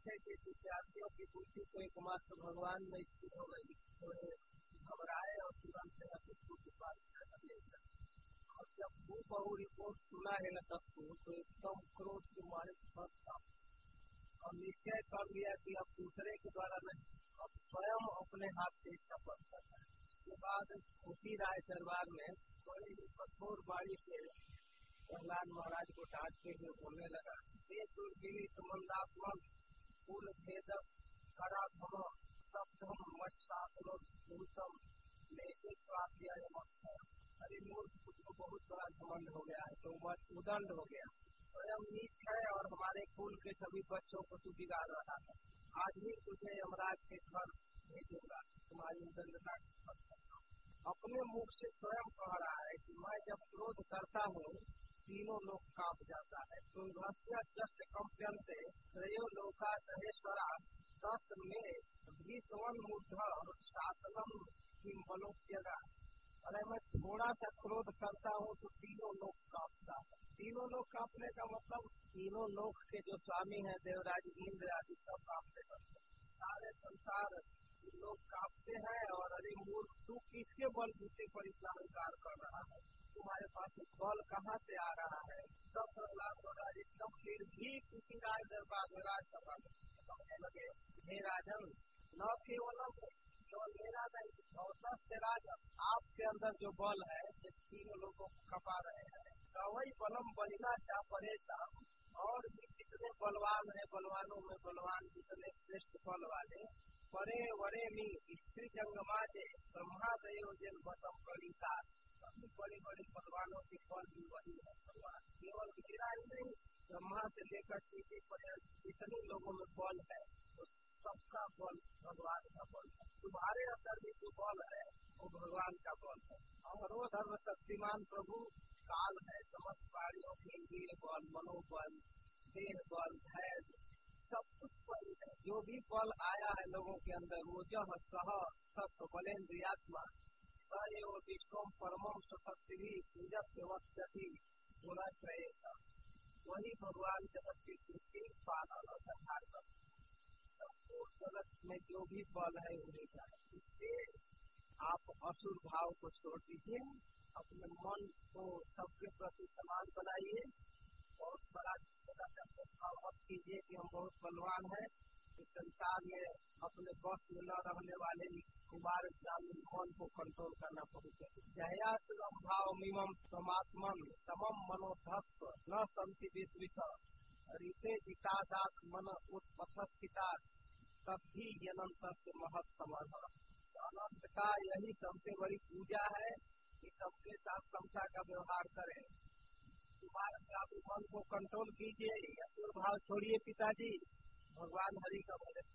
थे कि विद्यार्थियों की बुद्धि को एकमात्र भगवान में स्थिर हो गई, तो घबराए और तुरंत उसको के पास ले गए। और जब वो बहु रिपोर्ट सुना है न 10 को, तो एकदम क्रोध के मारे फंस था और निश्चय कर लिया कि अब दूसरे के द्वारा नहीं, अब स्वयं अपने हाथ से इसका पद करना है। इसके बाद उसी राय दरबार में बड़ी ही कठोर बाणी से प्रहलाद महाराज को डांटते हुए बोलने लगा, दुर्गिरित मंदात्मक कुल भेदक कराधम सप्तम मत्स्यासनोत्तम नेशे प्राप्य अक्षर। अरे मूर्ख, तुझको बहुत बड़ा घमंड हो गया है, तो उदंड हो गया, स्वयं नीच है और हमारे कुल के सभी बच्चों को तू बिगाड़ रहा है। आज ही तुझे यमराज के घर भेजूंगा, तुम्हारी उदंडता अपने मुख से स्वयं कह रहा है कि मैं जब क्रोध करता हूँ तीनों लोग कांप जाता है। तो जस कंप्यंते त्रयो लोका सहेश्वरा 10 में भीतवन मुद्ध शासनम किम बलोप्यगा। अरे मैं थोड़ा सा क्रोध करता हूँ तो तीनों लोग कांपता है। तीनों लोग कांपने का मतलब तीनों लोक के जो स्वामी हैं देवराज इंद्र आदि सब कांपते हैं, सारे संसार लोग कांपते हैं। और अरे मूर्ख, तू किसके बल बूते पर इतना अहंकार कर रहा है? तुम्हारे पास बल कहाँ से आ रहा है? तब प्रहलाद महाराज एकदम निर्भीक उसी राज दरबार में राजसभा में कहने लगे, हे राजन, न केवलम मेरा नहीं, 10 से राजन आपके अंदर जो बल है ये तीनों लोगों को खपा रहे हैं। सवई बलम बलिना चा परेशा, और भी कितने बलवान है, बलवानों में बलवान कितने श्रेष्ठ बल वाले परे वरे मी स्त्री जंगमाजे ब्रह्मादयो जन बसम कलिता। सभी बड़े बड़े बलवानों के बल भी वही है भगवान। केवल मेरा ही नहीं, ब्रह्मा से लेकर चीटी पर्यंत जितने लोगों में बल है तो सबका बल भगवान का बल है। तुम्हारे अंदर भी जो बल है वो भगवान का बल है। और वो सर्वशक्तिमान प्रभु काल है, समस्त प्राणियों के इंद्रिय बल, मनोबल, देह बल, धैर्य सब कुछ बल है। जो भी बल आया है लोगों के अंदर वो जह सह सत्व बलेन्द्रियात्मा सएव विश्वम परमम सशक्ति सूजत वक्ति गुण त्रयेश। वही भगवान जगत की सृष्टि पालन और संहार कर संपूर्ण जगत में जो भी बल है उन्हीं का है। इससे आप असुर भाव को छोड़ दीजिए, अपने मन को सबके प्रति समान बनाइए, बहुत बड़ा भाव मत कीजिए कि हम बहुत बलवान हैं। इस संसार में अपने बस में न रहने वाले कुमार ग्रामीण मन को कंट्रोल करना पड़ेगा। जयासुरम भाव मिमम परमात्मन समम मनोधत्व न संति विद्विष रीते जितादात मन उत्पथस्थिता तब भी अनंत से महत् समर्थ। अनंत का यही सबसे बड़ी पूजा है कि सबके साथ समता का व्यवहार करें। तुम्हारे ग्रामीण मन को कंट्रोल कीजिए, असुर भाव छोड़िए पिताजी, भगवान हरि का भजन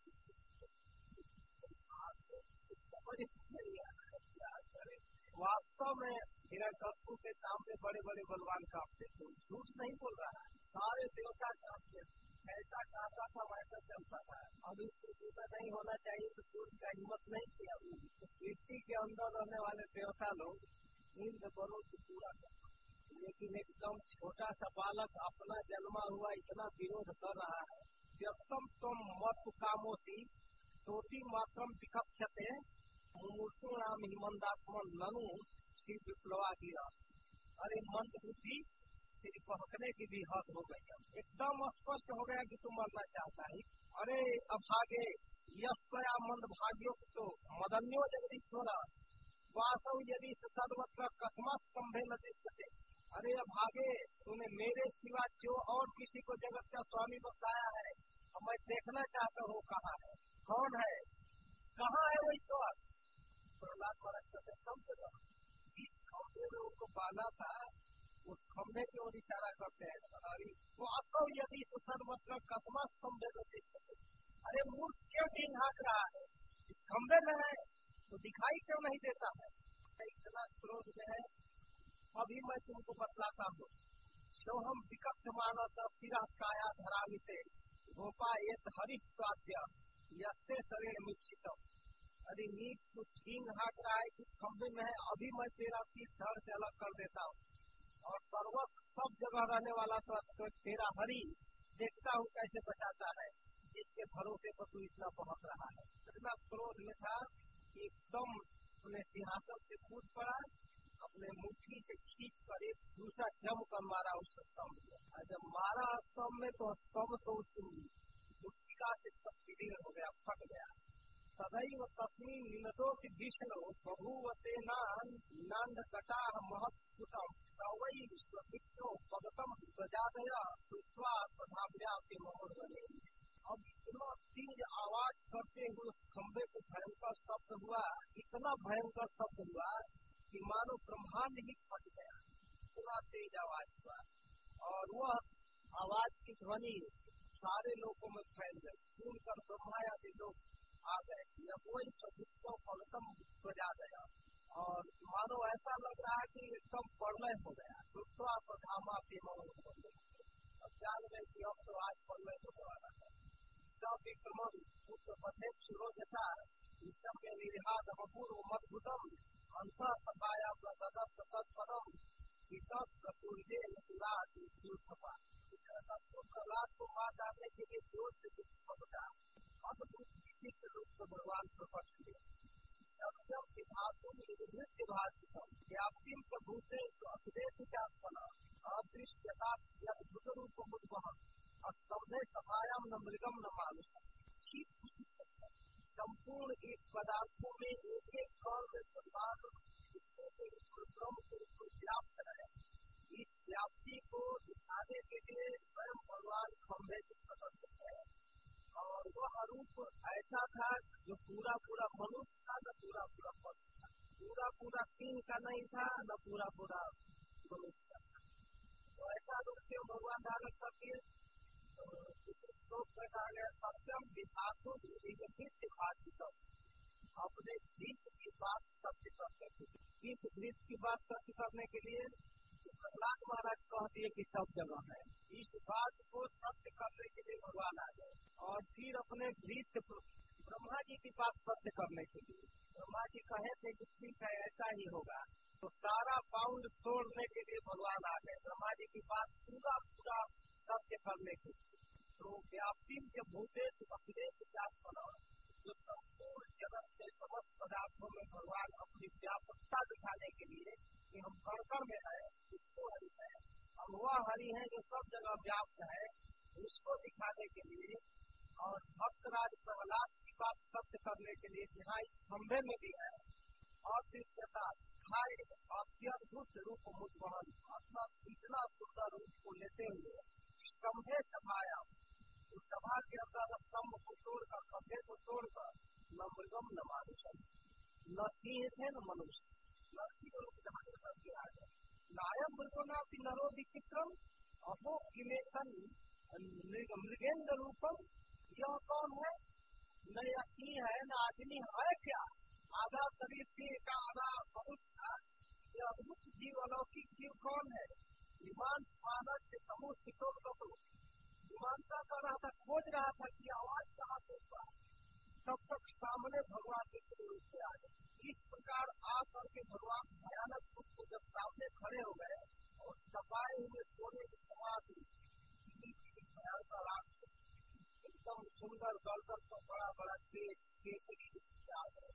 वास्तव में हिरण्यकश्यप के सामने बड़े बड़े बलवान कांपते थे, झूठ नहीं बोल रहा है, सारे देवता कांपते थे। ऐसा कहता था वैसा चलता था। अब इसको जूता नहीं होना चाहिए तो सूर्य का हिम्मत नहीं किया। सृष्टि के अंदर रहने वाले देवता लोग इंद्र बलों को पूरा करते, लेकिन एकदम छोटा सा बालक अपना जन्मा हुआ इतना विरोध कर रहा है। व्यक्तम तुम मत कामोसी तोटी मात्रम विकक्षते मुमूर्षु नाम हिमंदात्मन ननु श्री विप्लवा गिरा। अरे मंद बुद्धि, तेरी बहकने की भी हद हो गई। एकदम स्पष्ट हो गया कि तू मरना चाहता है। अरे अभागे यशया मंद भाग्यो तो मदन्यो जगदीश्वर वासव यदि सर्वत्र कस्मत संभे न दिशते। अरे अभागे, तूने मेरे सिवा जो और किसी को जगत का स्वामी बताया है, मैं देखना चाहता हूँ कहाँ है, कौन है, कहाँ है वो ईश्वर। प्रहलाद महाराज कहते समझ जिस खंभे में उनको बांधा था उस खंभे की ओर इशारा करते हैं। अरे वो असौ यदि सर्वत्र कस्मत संभे न दिशते। अरे मूर्ख क्यों दिन हाँक रहा है, इस खंभे में है तो दिखाई क्यों नहीं देता है। इतना क्रोध में है। अभी मैं तुमको बतलाता हूँ। सोहम विकट मानस सिरा काया धरामिते गोपा एक हरिश्वाद्य यस्ते शरीर मिक्षितम। अरे नीच तू छीन हाँक रहा है किस खंभे में है, अभी मैं तेरा सिर धड़ से अलग कर देता हूँ और सर्वस्व सब जगह रहने वाला तो तेरा हरि देखता हूँ कैसे बचाता है। जिस किसके भरोसे पर तू इतना पहुंच रहा है। इतना क्रोध में था कि एकदम अपने सिंहासन से कूद पड़ा, अपने मुट्ठी से खींच कर एक दूसरा जम कर मारा उस स्तंभ में। जब मारा स्तंभ में तो स्तंभ तो मुस्किला से विलीन हो गया, फट गया। तदैव तस्मिन् निनदो विष्णु बभूवते नांद कटा महत् स्फुटम सवै विष्णु भगतम प्रजादय श्रुत्वा स्वधाम्या के मोहर बने। अब इतना तेज आवाज करते हुए उस खंबे से भयंकर शब्द हुआ, इतना भयंकर शब्द हुआ कि मानो ब्रह्मांड ही फट गया। पूरा तेज आवाज हुआ और वह आवाज की ध्वनि सारे लोगों में फैल गई। सुनकर ब्रह्मा आदि लोग आ गए। कोई विष्णु भगतम प्रजा गया और मानो ऐसा लग रहा है कि एकदम प्रलय हो गया। श्रुत्वा स्वधामा के मोहर बने। अब जान गए कि अब तो आज प्रलय होने वाला है। विक्रमण पुत्र पथे शिरोजसा विषम में निर्हात अपूर्व मद्भुतम अंत सकाया प्रदत्त सतत्पदम वितस प्रसूर्ये नसुला तीर्थपा। प्रहलाद को मार डालने के लिए जोर से बचा अद्भुत विशिष्ट रूप से भगवान प्रकट हुए। सत्यम विभागों नृत्य भाषितम व्याप्तिम च भूतेषु अखिलेशात्मना अदृश्यता अद्भुत रूप मुद्वहम् स्तंभे सभायाम न मृगम न मानुषम। संपूर्ण एक पदार्थों में एक एक कण में भगवान ब्रह्म के रूप में व्याप्त है। इस व्याप्ति को दिखाने के लिए स्वयं भगवान खंभे से प्रकट है और वह रूप ऐसा था जो पूरा पूरा मनुष्य था, न पूरा पूरा पशु था, पूरा पूरा सिंह का नहीं था, न पूरा पूरा मनुष्य का था। तो ऐसा रूप क्यों भगवान धारण करके सत्यम विभागों नृत्य भाषितम अपने गीत की बात सत्य करने के लिए। इस गीत की बात सत्य करने के लिए प्रहलाद महाराज कहते हैं कि सब जगह है। इस बात को सत्य करने के लिए भगवान आ गए और फिर अपने गीत ब्रह्मा जी की बात सत्य करने के लिए ब्रह्मा जी कहे थे कि ठीक है ऐसा ही होगा, तो सारा बाउंड तोड़ने के लिए भगवान आ गए ब्रह्मा जी की बात पूरा पूरा सत्य करने के लिए। तो व्याप्ति के भूतेश अखिलेश बना जो संपूर्ण जगत के समस्त पदार्थों में भगवान अपनी व्यापकता दिखाने के लिए कि हम कण में है, उसको हरि है, हम वह हरि है जो सब जगह व्याप्त है, उसको दिखाने के लिए। और भक्तराज प्रहलाद की बात सत्य करने के लिए यहाँ इस खंभे में भी है और दृश्यता अत्यद्भुत रूप मुद्वहन अपना इतना सुंदर रूप को लेते हुए स्तंभे सभाया उस सभा के अंदर स्तंभ को तोड़कर खंभे को तोड़कर न मृगम न मानुषम, न सिंह थे न मनुष्य, न सिंह रूप धारण करके आ गए। नायम मृगोना नरो विचित्रम अहो किमेतन मृगेंद्र रूपम। यह कौन है? न यह सिंह है न आदमी है, क्या आधा शरीर सिंह का आधा मनुष्य का। यह अद्भुत जीव अलौकिक जीव कौन है? विमान मानस के समूह सिकों को मीमांसा कर रहा था, खोज रहा था कि आवाज कहाँ से हुआ। तब तक सामने भगवान के रूप से आ गए। इस प्रकार आकर के भगवान भयानक रूप को जब सामने खड़े हो गए और तपाए हुए सोने के समान भयंकर आंख, एकदम सुंदर गर्दन पर बड़ा बड़ा केसरी आ गए।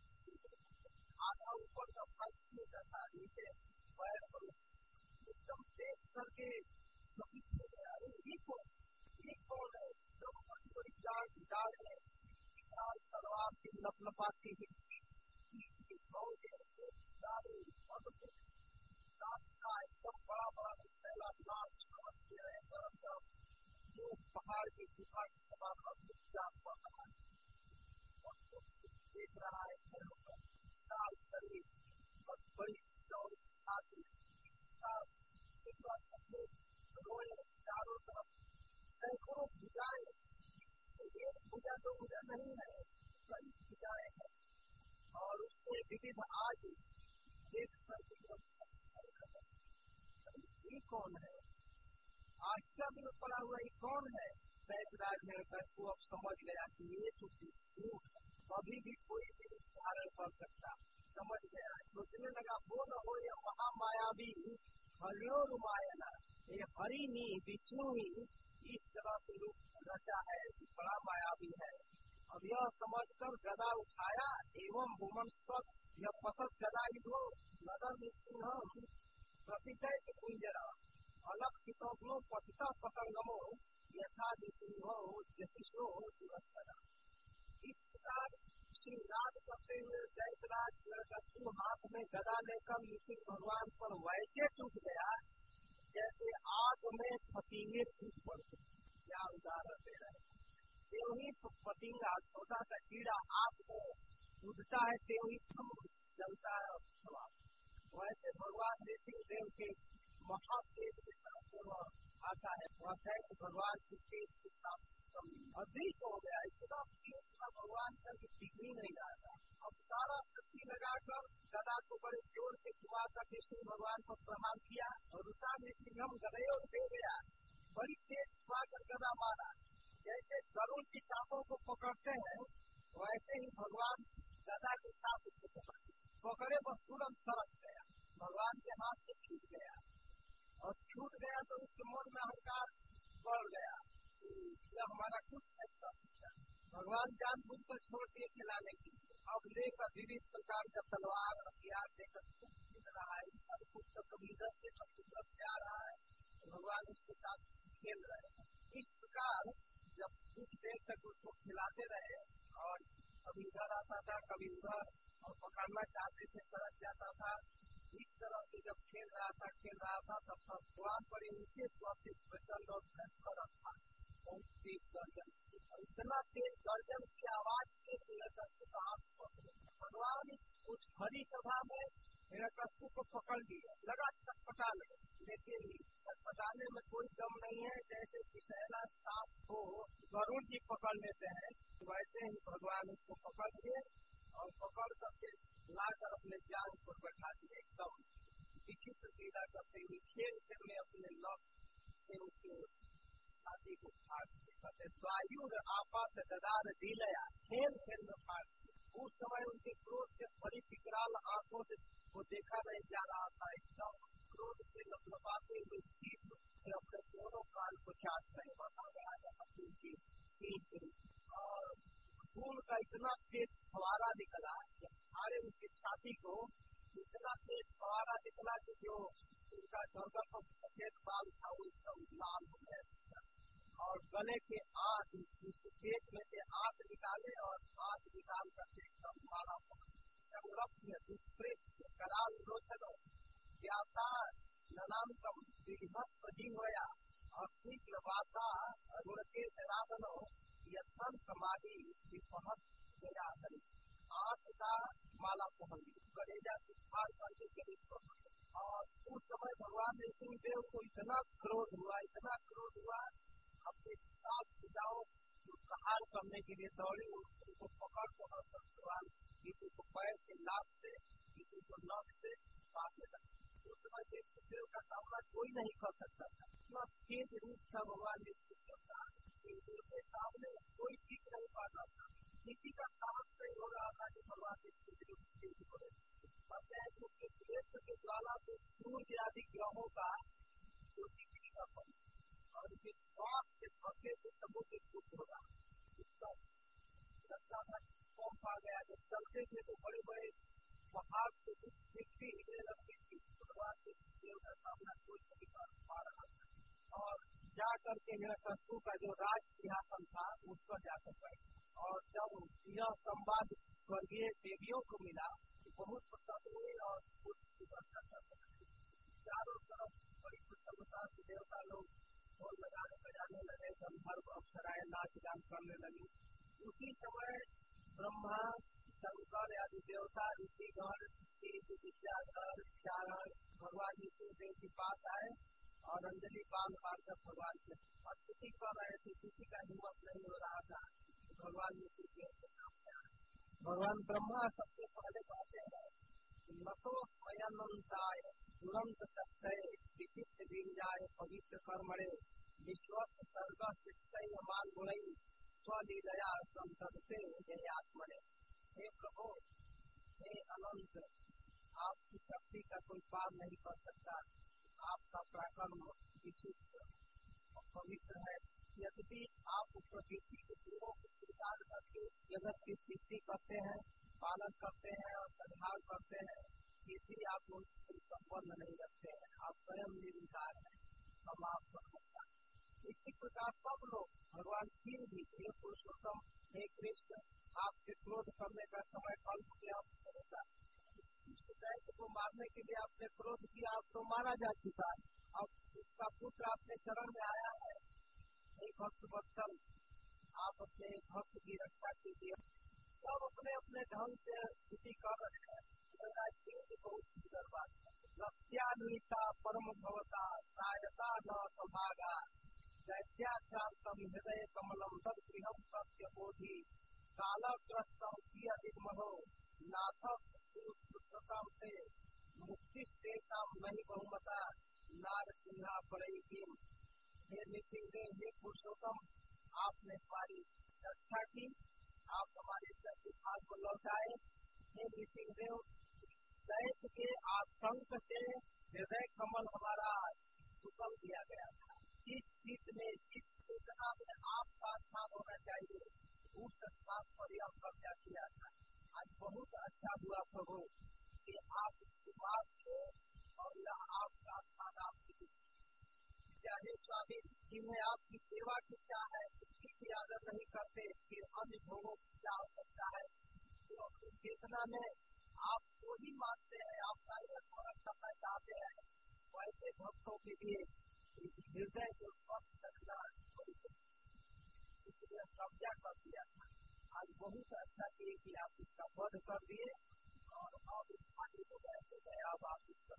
आधा ऊपर का फंसी था, नीचे पैर पर एकदम देख करके सभी हो गया। ये कौन है? एकदम बड़ी बड़ी डाल है, तलवार से लपलपाती हुई एकदम बड़ा बड़ा फैला नाम समझते रहे गरम जो पहाड़ की गुफा के समान अद्भुत जान पड़ रहा है। देख रहा है विशाल शरीर और बड़ी चौड़ी छाती, रोए चारों तरफ सैकड़ों भुजाएं, एक भुजा दो भुजा नहीं है, कई भुजाएं हैं और उससे विविध आज देख कर ये कौन है? आश्चर्य में पड़ा हुआ ये कौन है? दैवराज ने को अब समझ गया कि ये तो विष्णु है, कभी भी कोई भी धारण कर सकता। समझ गया, सोचने लगा वो न हो ये महामायावी हरियो रुमायना, ये हरि ही विष्णु ही इस तरह से रूप रचा है, बड़ा मायावी है। अब यह समझकर गदा उठाया एवं भूमन स्वस्थ यह पतत गदा युधो नदर निसिंहम प्रतिजय कुंजरा अलग सितोग्नो पतिता पतंगमो यथा निसिंहो जसिषो दिवसरा। इस प्रकार श्रीनाद करते हुए दैतराज हिरण्यकशिपु हाथ में गदा लेकर नृसिंह भगवान पर वैसे टूट गया जैसे आग में फतीले टूट पड़ते। क्या उदाहरण दे रहे हैं। त्यों ही पतिंगा छोटा सा कीड़ा आग में टूटता है, त्यों ही जलता है और समाप्त। वैसे भगवान नृसिंह देव के महातेज के साथ आता है। वह है कि भगवान की तेज के साथ अदृश्य हो गया। इतना तेज भगवान का बिगड़ी नहीं आता। अब सारा शक्ति लगाकर गदा को बड़े जोर से घुमा कर नृसिंह भगवान पर प्रहार किया और उषा नृसिंहम गदयोर दे गया। बड़ी तेज घुमा कर गदा मारा। जैसे गरुड़ की सांपों को पकड़ते हैं वैसे ही भगवान गदा के साथ उसको पकड़े, बस तुरंत सरक गया, भगवान के हाथ से छूट गया। और छूट गया तो उसके मन में अहंकार बढ़ गया, यह हमारा कुछ नहीं कर सकता। भगवान जानबूझकर छोड़ दिए खिलाने की। अब लेकर विविध प्रकार का तलवार हथियार लेकर खेल रहा है। सब कुछ तो कभी इधर से कभी उधर से आ रहा है, भगवान उसके साथ खेल रहे हैं। इस प्रकार जब कुछ देर तक उसको खिलाते रहे और कभी इधर आता था कभी उधर, और पकड़ना चाहते थे सरक जाता था। इस तरह से जब खेल रहा था तब तक भगवान बड़े ऊंचे स्वर से प्रचंड और भयंकर था। बहुत तेज गर्जन, इतना तेज गर्जन की आवाज से हिरण्यकशिपु भगवान उस भरी सभा में हिरण्यकशिपु को पकड़ लिया, लगा छटपटाने। लेकिन छटपटाने में कोई दम नहीं है। जैसे विषैला सांप को गरुड़ जी पकड़ लेते हैं वैसे ही भगवान उसको पकड़ लिए और पकड़ करके लाकर अपने जान पर बैठा दिए। एकदम विचित्र लीला करते हुए खेल में अपने लक्ष्य से उसके छाती को फाड़ दिए। वायु आपात गदार दिलया खेल में फाड़ दिए। उस समय उनके क्रोध से बड़ी विकराल आंखों से वो देखा नहीं जा रहा था। एकदम क्रोध से लपलपाते हुए जीभ से अपने दोनों कान को चाट रहे और खून का इतना तेज फवारा निकला, सारे उसकी छाती को इतना तेज फवारा निकला कि जो उनका गर्दन पर सफेद बाल था वो एकदम लाल हो गया। और गले के आंत, उसके पेट में से आंत निकाले और आंत निकाल करके एकदम मारा दुष्प्रेत कराल लोचन व्यासा ननांतम विभत्स जीवया अशीघ्र वाता गुणकेश राधनो यथन समाधि विपहत गया। आंत का माला पहन ली, कलेजा की फाड़ करके गरीब पकड़। और उस समय भगवान नृसिंह देव को इतना क्रोध हुआ अपने सात भुजाओं प्रहार करने के लिए दौड़ी। उनको पकड़ भगवान किसी को पैर से, लात से, किसी को नख से काटने लगे। उस समय नृसिंह देव का सामना कोई नहीं कर सकता था। इतना तेज रूप था भगवान नृसिंह देव का, उनके सामने कोई टिक नहीं पाता था। किसी का साहस नहीं हो रहा था कि भगवान नृसिंह देव तेज हो रहे। उनके नेत्र के ज्वाला से सूर्य आदि ग्रहों का जो बिजली का पल और विश्वास के धक्के से समुद्र छूट हो रहा लगता था। पंप आ गया। जब चलते थे तो बड़े बड़े पहाड़ से मिट्टी हिलने लगती थी। भगवान नृसिंह देव का सामना कोई नहीं कर पा रहा था। और जा करके हिरण्यकशिपु का जो राज सिंहासन था उस पर जाकर बैठे। और जब यह संवाद स्वर्गीय देवियों को मिला तो बहुत प्रसन्न हुए और उसकी वर्षा करते रहे। चारों तरफ बड़ी प्रसन्नता से देवता लोग ढोल बजाने लगे, गंधर्व अप्सराएं नाच गान करने लगी। उसी समय ब्रह्मा, शंकर आदि देवता, ऋषिगण, विद्याधर, चारण भगवान नृसिंह देव के पास आए और अंजलि बांध कर भगवान की स्तुति कर रहे थे। किसी का हिम्मत नहीं हो रहा था भगवान नृसिंह देव के सामने आए। भगवान ब्रह्मा सबसे पहले कहते हैं नतो स्वयंताय तुरंत सत्य विशिष्ट वीर्याय पवित्र कर्मणे विश्वस्त सर्ग शिक्षय मान गुणई स्वलीलया संतते हे आत्मने। हे प्रभु, हे अनंत, आपकी शक्ति का कोई पार नहीं कर सकता। आपका पराक्रम विशिष्ट और पवित्र है। की सृष्टि करते हैं, पालन करते हैं और संहार करते हैं, फिर भी आप उनसे संबंध नहीं रखते हैं। आप स्वयं निर्विकार हैं, हम आप परमेश्वर। इसी प्रकार सब लोग भगवान शिव भी, हे पुरुषोत्तम, हे कृष्ण, आपके क्रोध करने का समय कल्प के अंत होता है। दैत्य को मारने के लिए आपने क्रोध किया, आप तो मारा जा चुका है। अब उसका पुत्र आपके शरण में आया है। एक भक्त वत्सल, आप अपने भक्त की रक्षा कीजिए। सब अपने अपने ढंग से स्तुति कर रहे हैं। बहुत सुंदर बात है। लक्ष्यान्विता परम भवता रायता न सभागा दैत्याक्रांतम हृदय कमलम तद गृहम सत्य बोधि कालग्रस्तम कियदिमहो नाथ सुश्रुतम से मुक्ति शेषाम नहीं बहुमता नार सिंहा पड़ई किम। हे नृसिंहदेव, हे पुरुषोत्तम, आपने हमारी रक्षा की, आप हमारे भाग को लौटाए। हे नृसिंहदेव, दैत्य के आतंक से हृदय कमल हमारा कुशल दिया गया था। जिस चीज में, जिस चेतना में आपका स्थान होना चाहिए, उस स्थान पर यह कब्जा किया था। आज बहुत अच्छा हुआ प्रभु कि आप इस बात को और यह आपका स्थान आपकी चाहे स्वामी, जिन्हें आपकी सेवा की चाह है, उसकी भी आदर नहीं करते, फिर अन्य भोगों की क्या हो सकता है। तो अपनी चेतना में आपको ही मानते हैं, आपका ही स्मरण करना चाहते हैं। वैसे भक्तों के लिए हृदय को स्वच्छ रखना, इसलिए कब्जा कर दिया था। आज बहुत अच्छा किए कि आप इसका वध कर दिए और अब खाली हो गए। अब आप इसका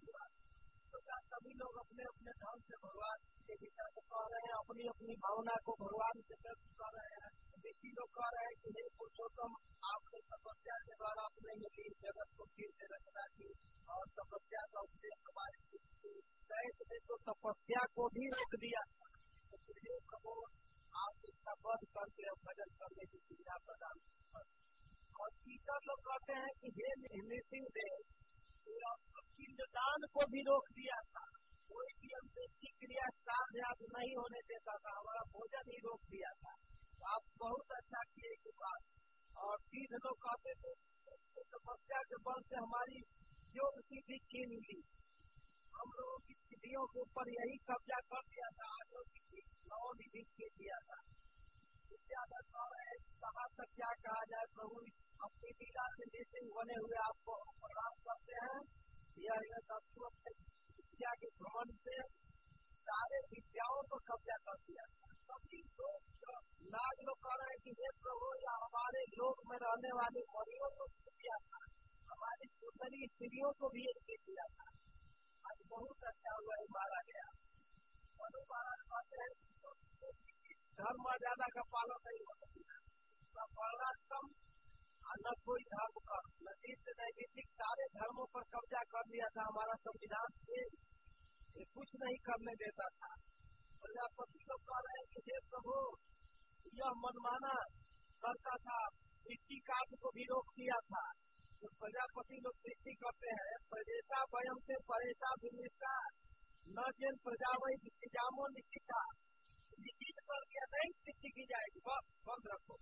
सभी लोग अपने अपने ढंग से भगवान के विषय से कह रहे हैं, अपनी अपनी भावना को भगवान से व्यक्त कर रहे हैं। ऋषि लोग कह रहे हैं कि हे पुरुषोत्तम, आपने तपस्या के द्वारा अपने मिली जगत को फिर से रचना की और तपस्या का उपदेश हमारे दैत्य ने तो तपस्या को भी रोक दिया। तो प्रभु, आप इसका वध करके और भजन करने की सुविधा प्रदान कर। और टीचर लोग कहते हैं कि हे नृसिंहदेव, पिंडदान को भी रोक दिया था। कोई भी अंत्येष्टि क्रिया साध्यात नहीं होने देता था, हमारा भोजन ही रोक दिया था। आप बहुत अच्छा किए इस बात। और सिद्ध लोग कहते थे तपस्या के बल से हमारी योग सिद्धि छीन ली, हम लोगों की सिद्धियों के ऊपर यही कब्जा कर दिया था। आज लोग भी छीन दिया था। कहा तक क्या कहा जाए प्रभु, अपनी लीला से जैसे बने हुए आपको प्रणाम करते हैं। यह विद्या के भ्रमण से सारे विद्याओं को कब्जा कर दिया। सभी लोग नाग लोग कह रहे हैं कि हे प्रभु, या हमारे लोक में रहने वाली मरियों को छीन दिया था, हमारी सुंदरी स्त्रियों को भी छीन दिया था। आज बहुत अच्छा हुआ ही मारा गया। मनु महाराज कहते हैं धर्म मर्यादा का पालन नहीं हो सकता, वर्णाश्रम न कोई धर्म का, नैतिक नैतिक सारे धर्मों पर कब्जा कर दिया था। हमारा संविधान कुछ नहीं करने देता था। प्रजापति लोग कह रहे हैं कि हे प्रभु, यह मनमाना करता था, सृष्टि कार्य को भी रोक दिया था। तो प्रजापति लोग सृष्टि करते हैं, प्रजेशा वयम से परेशा विनिष्ठा न जिन प्रजा वही जामो निशिका, निश्चित कर दिया नहीं सृष्टि की जाएगी, बस बंद रखो।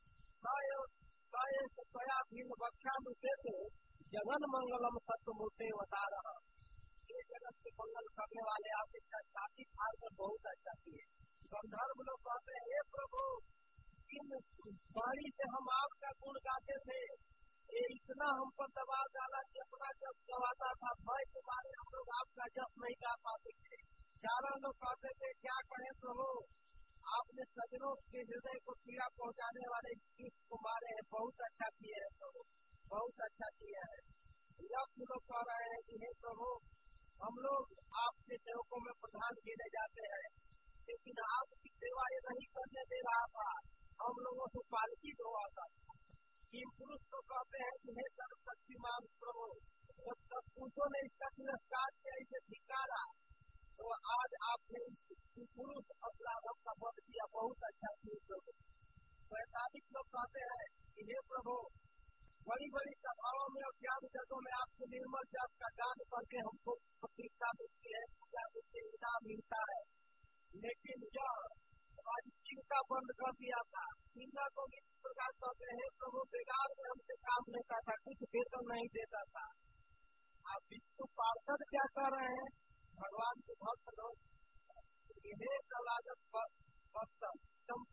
स्वया भिन्न बक्षानुसे से जगन मंगलम सत्य बता रहा। ये जगत के मंगल करने वाले आप इसका छाती फाड़ कर बहुत अच्छा किए। गंधर्व लोग कहते हैं हे प्रभु, इन वाणी से हम आपका गुण गाते थे, ये इतना हम पर दबाव डाला कि अपना जस गवाता था, भय के मारे हम लोग आपका जस नहीं गा पाते थे। चारण लोग कहते थे क्या कहें प्रभु, आपने सजनों के हृदय को पीड़ा पहुंचाने वाले इस कृष्ण को मारे हैं, बहुत अच्छा किए हैं प्रभु, बहुत अच्छा किया है। यक्ष लोग कह रहे हैं कि हे प्रभु, हम लोग आपके सेवकों में प्रधान गिने जाते हैं, लेकिन आपकी सेवा ये नहीं करने दे रहा था, हम लोगों से पालकी धोवाता था। तीन पुरुष तो कहते हैं कि हे सर्वशक्तिमान प्रभु, जब सब पुरुषों ने इसका तिरस्कार किया, इसे धिक्कारा, तो आज आपने इस पुरुष अपराधों का वध किया, बहुत अच्छा किया प्रभु। 45 लोग कहते हैं कि हे प्रभु, बड़ी बड़ी सभाओं में और ज्ञान जगहों में आपके निर्मल जल का दान करके हमको प्रतिष्ठा मिलती है, पूजा मिलती है, इनाम मिलता है, लेकिन यह हमारी चिंता बंद कर दिया था। चिंता को इस प्रकार कहते हैं प्रभु,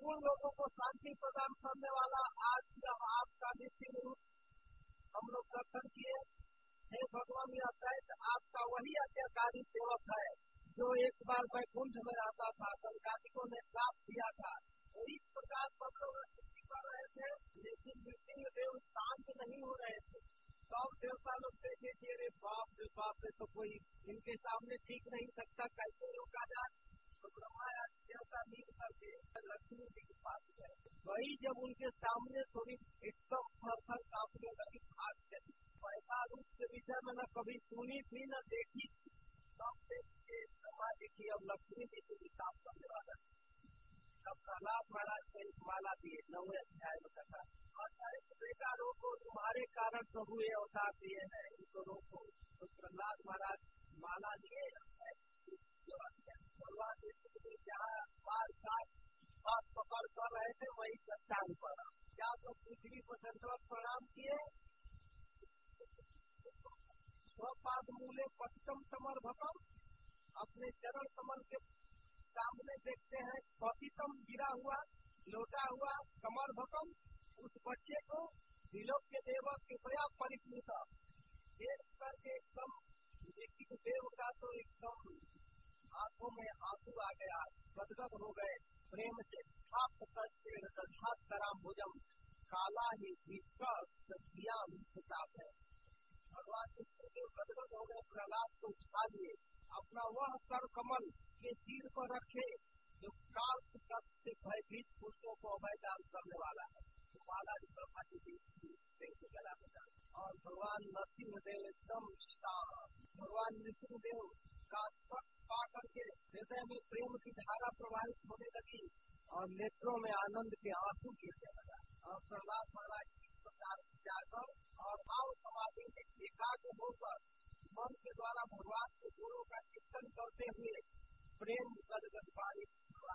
उन लोगों को शांति प्रदान करने वाला आज जब आपका निश्चित रूप हम लोग दर्शन किए, हे भगवान, यह दैत्य आपका वही आज्ञाकारी सेवक है जो एक बार वैकुंठ में रहता था, संघातिकों ने श्राप दिया था। तो इस प्रकार सब लोग स्तुति कर रहे थे, लेकिन नृसिंहदेव शांत नहीं हो रहे थे। सब देवता लोग देखे कि अरे बाप रे बाप, तो कोई इनके सामने ठीक नहीं सकता, कैसे रोका जाए। तो ब्रह्मा देवता नींद करके लक्ष्मी जी के पास गए। वही जब उनके सामने थोड़ी एकदम थर कांपने लगी, भाग चली। ऐसा रूप के विषय में न कभी सुनी थी न देखी थी। तब देख के ब्रह्मा जी की अब लक्ष्मी जी से हिसाब करने वाला। तब प्रहलाद महाराज को एक माला दिए, 9वें अध्याय में कथा, और बेटा रोको, तुम्हारे कारण प्रभु ये अवतार दिए हैं, इनको रोको। तो प्रहलाद महाराज माला दिए, भगवान जहाँ बार बात पकड़ कर रहे थे वही सस्तान पर क्या सब पृथ्वी पर दंडवत प्रणाम किए। स्वपाद मूले पट्टम समर भकम, अपने चरण कमल के सामने देखते हैं पतितम गिरा हुआ, लोटा हुआ कमर भकम, उस बच्चे को विलोक के देवक कृपया परिपूत देख करके एकदम ऋषि देव का तो एकदम आंखों में आंसू आ गया, गदगद हो गए प्रेम से। भुजम काला ही है। भगवान कृष्ण गदगद हो गए, प्रहलाद को उठा लिए, अपना वह कर कमल के सिर पर रखे जो काल से भयभीत पुरुषों को अभय दान करने वाला है। माला जी ब्रह्मा जी के गला में डाल, और भगवान नरसिंहदेव एकदम शांत। भगवान नरसिंहदेव का स्पर्श पा करके हृदय में प्रेम की धारा प्रवाहित होने लगी और नेत्रों में आनंद के आंसू गिरने लगा। और प्रहलाद महाराज इस प्रकार से जाकर और भाव समाधि में एकाग्र होकर मन के द्वारा भगवान के गुणों का चिंतन करते हुए प्रेम गदगद वाणी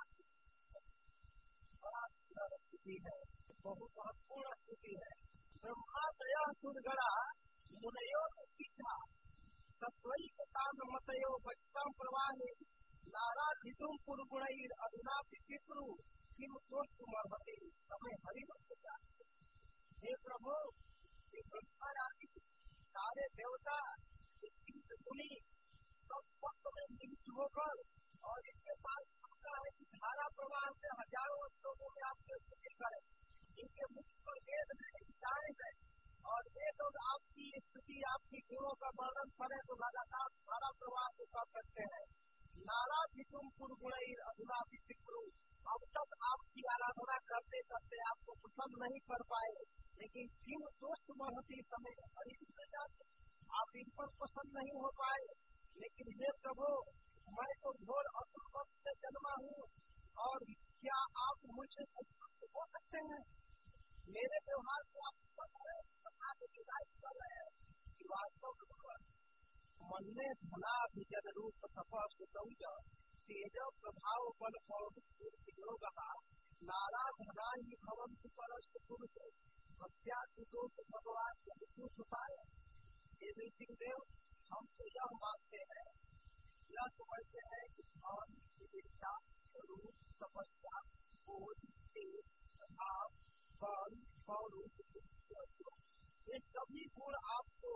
बड़ा सुंदर स्थिति है, बहुत महत्वपूर्ण स्थिति है। ब्रह्मा दया सुरगड़ा मुनयो सीधा सत्वई काम मतयो बचतम प्रवाहे नाराधितुम पुरगुणैर अधुना पितृ किम दोष मर्हति समय हरिभक्त जाते। हे प्रभु, ये ब्रह्मा आदि सारे देवता मुनि सब वक्त में मिलित होकर और इनके पास क्षमता है कि धारा प्रवाह से हजारों श्लोकों में आपके स्तुति करें। इनके मुख पर वेद है, इच्छाएं है, और वेद और आपकी स्तुति आपकी गुणों का वर्णन करें तो लगातार धारा प्रवाह से कर सकते हैं। नारा विषुम पुरगुणैर अधुना पितृ, अब तक आपकी आराधना करते करते आपको पसंद नहीं कर पाए, लेकिन किम दोष महती समय हरिभक्त जाते, आप इन पर पसंद नहीं हो पाए। लेकिन हे प्रभु, मैं तो घोर असुर वंश से जन्मा हूँ, और क्या आप मुझसे संतुष्ट हो सकते हैं? मेरे व्यवहार से आप कर रहे हैं कि वास्तव में मन में धना विजन रूप तपस तेज प्रभाव बल योग नारा धना ही भवंत परश पुरुष हत्या दोष भगवान पाए। हे नृसिंहदेव, हम तो यह मानते हैं, यह समझते हैं कि धन विवेकता रूप तपस्या बोध तेज प्रभाव बल पौरुष ये सभी गुण आपको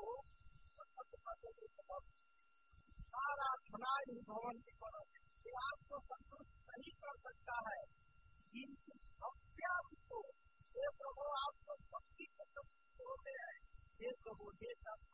सारा धना ही भवन की परस आपको संतुष्ट नहीं कर सकता है। किंतु हत्या को हे प्रभु आपको भक्ति से संतुष्ट होते हैं। हे प्रभु, ये सब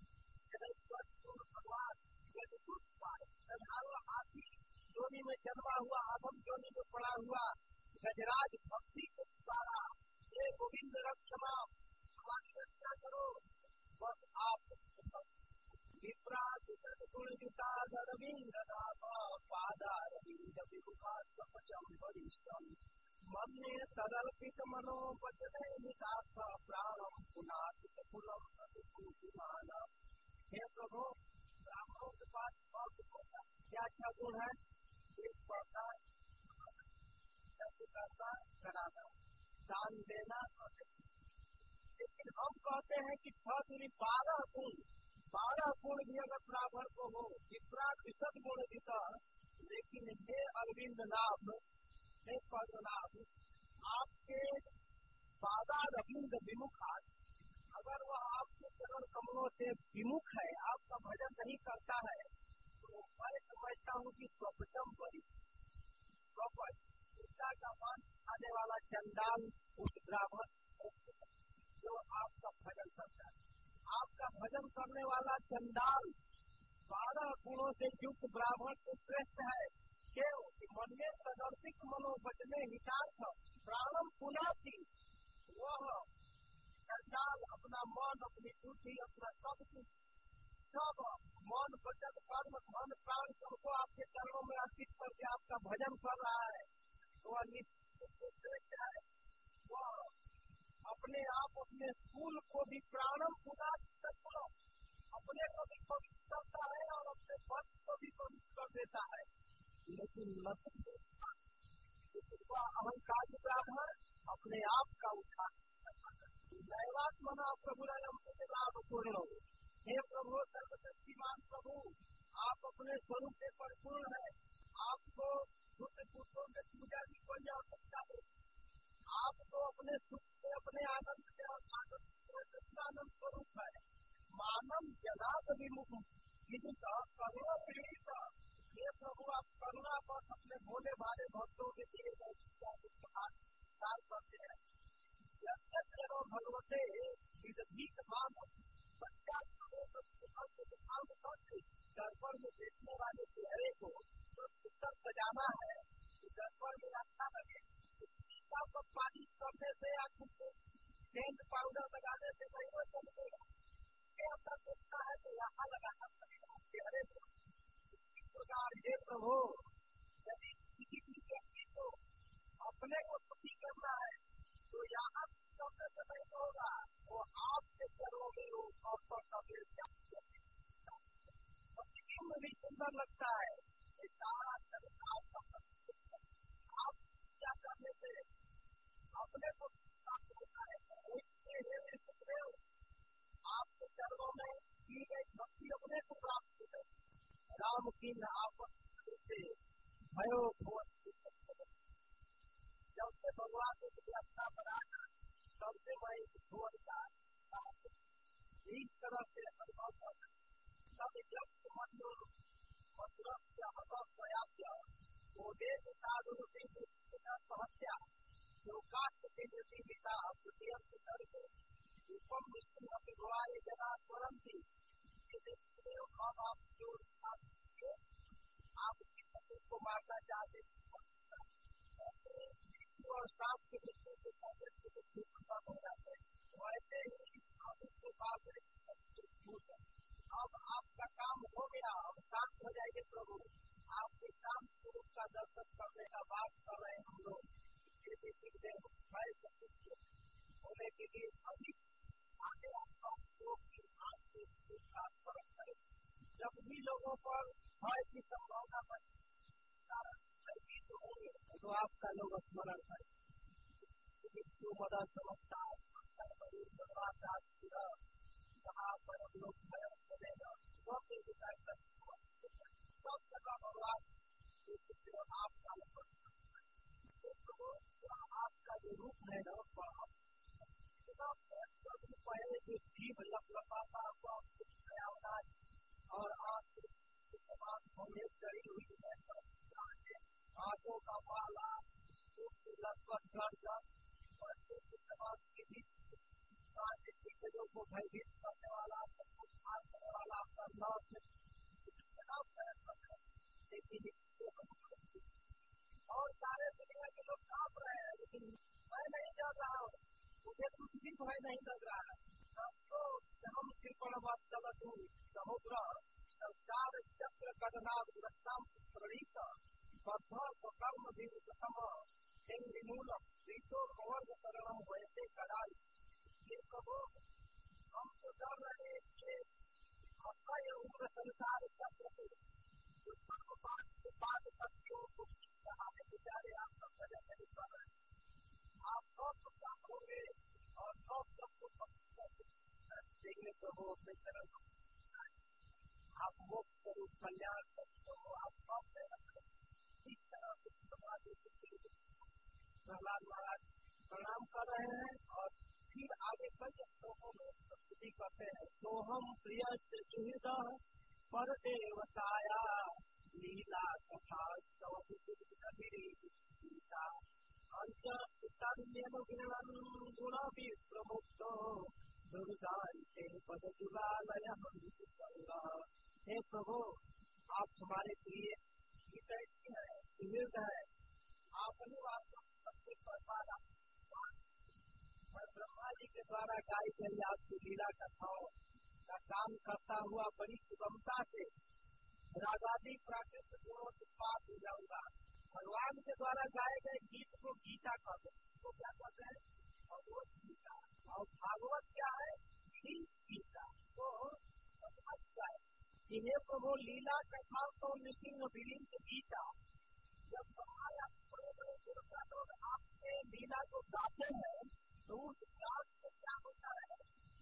भगवान साधारण हाथी जोनी में जन्मा हुआ, आदम जोनी में पड़ा हुआ गजराज भक्ति से पुकारा, हे गोविंद रक्षमा, हमारी रक्षा करो। बस आप विप्रात गुणयुता रविंद्र पादारविंद विमुखा सपचम वरिष्ठम मन्ये तदल्पित मनो वचने निदाथ प्राणम पुनाति सकुलम प्रतिपूतिमान। हे प्रभु, ब्राह्मणों के पास क्या अच्छा गुण है? एक पढ़ता, कराना, दान देना, लेकिन हम कहते हैं कि 6×12 गुण भी अगर ब्राह्मण को हो, विप्रा विशद गुण दिता, लेकिन हे अरविंद नाभ, हे पद्मनाभ, आपके बाधा रविंद्र विमुख अगर वह आपके चरण कमलों से विमुख है, आपका भजन नहीं करता है, तो मैं समझता हूँ कि स्वपचम बड़ी पिता का मान खाने वाला चंडाल उस ब्राह्मण जो आपका भजन करता है, आपका भजन करने वाला चंडाल 12 गुणों से युक्त ब्राह्मण से श्रेष्ठ है। क्यों? मन में तदर्पित मनो बचने हितार्थ प्राणम पुनाति। वह चंडाल अपना मन, अपनी बुद्धि, अपना सब कुछ, सब मन, वचन, कर्म, धन, प्राण सबको आपके चरणों में अर्पित करके आपका भजन कर रहा है। वह निश्चित है, वह अपने आप अपने फूल को भी प्राणम पुनाति अपने को भी पवित्र करता है और अपने वंश को भी पवित्र कर देता है। लेकिन अहंकारी ब्राह्मण अपने आप का उद्धार दैवात्मना प्रभुरयम लाभ पूर्ण। हे प्रभु, सर्वशक्तिमान प्रभु, आप अपने स्वरूप से परिपूर्ण है। आपको शुद्ध पुरुषों में पूजा की कोई आवश्यकता नहीं। आपको अपने सुख से, अपने आनंद से आनंद स्वरूप है। मानव जनाद विमुख करुणा पीड़ित। हे प्रभु, आप करुणा पर अपने भोले भाले भक्तों के दिए करते हैं। भगवते दर्पण में देखने वाले चेहरे को तो सुंदर सजाना है, दर्पण में अच्छा लगे। पर पानी करने से या कुछ सेंट पाउडर लगाने से नहीं हो चलेगा। अंदर देखना है तो यहाँ लगाना पड़ेगा चेहरे को। इस प्रकार हे प्रभु, यदि किसी व्यक्ति को अपने को सुखी करना है तो यहाँ करने से नहीं होगा, वो आपके चरणों में भी सुंदर लगता है। सारा आप क्या करने से अपने को होता है। आपके चरणों में की गई भक्ति अपने को प्राप्त हो गई। राम की आपत्ति से भयो जब से भगवान ने मुझे अपना बनाया, तब से मैं इस भोर का इस तरह से अनुभव करता। तब जब समझो वो देश साधु हत्या जो काष्ट की वृत्ति पिता उपम विष्णु अभिभवाए जना स्वरम थी। आप किसी को मारना चाहते और सांप की मृत्यु से खत्म हो जाते हैं, वैसे ही के पास अब आपका काम हो गया। अब शांत हो जाएंगे प्रभु। आपके शांत स्वरूप का दर्शन करने का बात कर रहे हैं हम लोग। होने के लिए अधिक आगे आपका जब भी लोगों पर भय की संभावना बनी तो आपका लोग स्मरण करें। मदा समझता कहाँ पर हम लोग भय चलेगा सब जगह भगवान आपका जो रूप है ना, पहले जो जीव लपलपाता और आंख समान होने चढ़ी हुई है, आंखों का माला लगभग गर्दन और समाज के बीच को भयभीत करने वाला, सबको मारने वाला करना और सारे दुनिया के लोग कांप रहे हैं, लेकिन मैं नहीं जा रहा हूँ। मुझे कुछ भी भय नहीं लग रहा है। हम कृपणवत चलतु समुद्र संसार चक्र कदनाद ग्रस्ताम प्रणीत बद्ध स्वकर्म विमुक्तम निर्मूलम प्रीतो कवर्ग शरणम वैसे कदाई। ये प्रभु, हम तो डर रहे कि असह्य उग्र संसार चक्र से बाद शक्तियों को सहारे बेचारे आपका भजन नहीं कर रहे। आप बहुत उत्साह होंगे और बहुत सबको देंगे प्रभु अपने चरण। आप मोक्ष स्वरूप कल्याण आप इस तरह से प्रहलाद महाराज प्रणाम कर रहे हैं और फिर आगे कई श्लोकों में प्रस्तुति करते हैं। सोहम प्रिय से सुहृद पर देवताया लीला कथा सीता गुण विप्रमुक्त दुर्गा पद जुगालय। हे प्रभु, आप हमारे प्रिय हितैषी है, सुहृद है। आपने वास्तव सबसे बड़ा ब्रह्मा जी के द्वारा गाई गई आपकी लीला कथाओं का काम करता हुआ बड़ी सुगमता से रागादि प्राकृतिक गुणों से पार हो जाऊंगा। भगवान के द्वारा गाए गए गीत को गीता कहते हैं, इसको क्या कहते हैं? भगवत गीता। और भागवत क्या है? गीता। तो इन्हें प्रभु लीला कथा तो निश्चिन्न विलिंग गीता। जब हमारे बड़े बड़े देवता लोग आपके लीला को गाते हैं तो उस गात से क्या होता है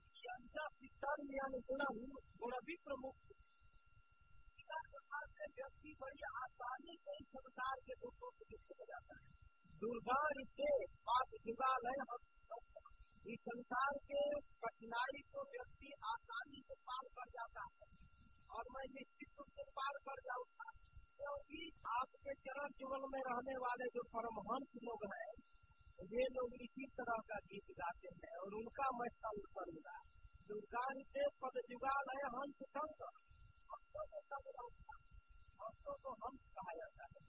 कि गुण भी प्रमुख लीला कथा से व्यक्ति बड़ी आसानी से इस संसार के दुखों से मुक्त हो जाता है। दुर्गा बात जुगालय इस संसार के कठिनाई को व्यक्ति आसानी से पार कर जाता है और मैं निश्चित रूप से पार कर जाऊंगा, क्योंकि आपके चरण जुगल में रहने वाले जो परमहंस लोग हैं वे लोग इसी तरह का गीत गाते हैं और उनका मैं संग करूंगा। दुर्गा पद जुगालय हंस संग, भक्तों को संग रहूंगा। भक्तों को हंस कहा जाता है।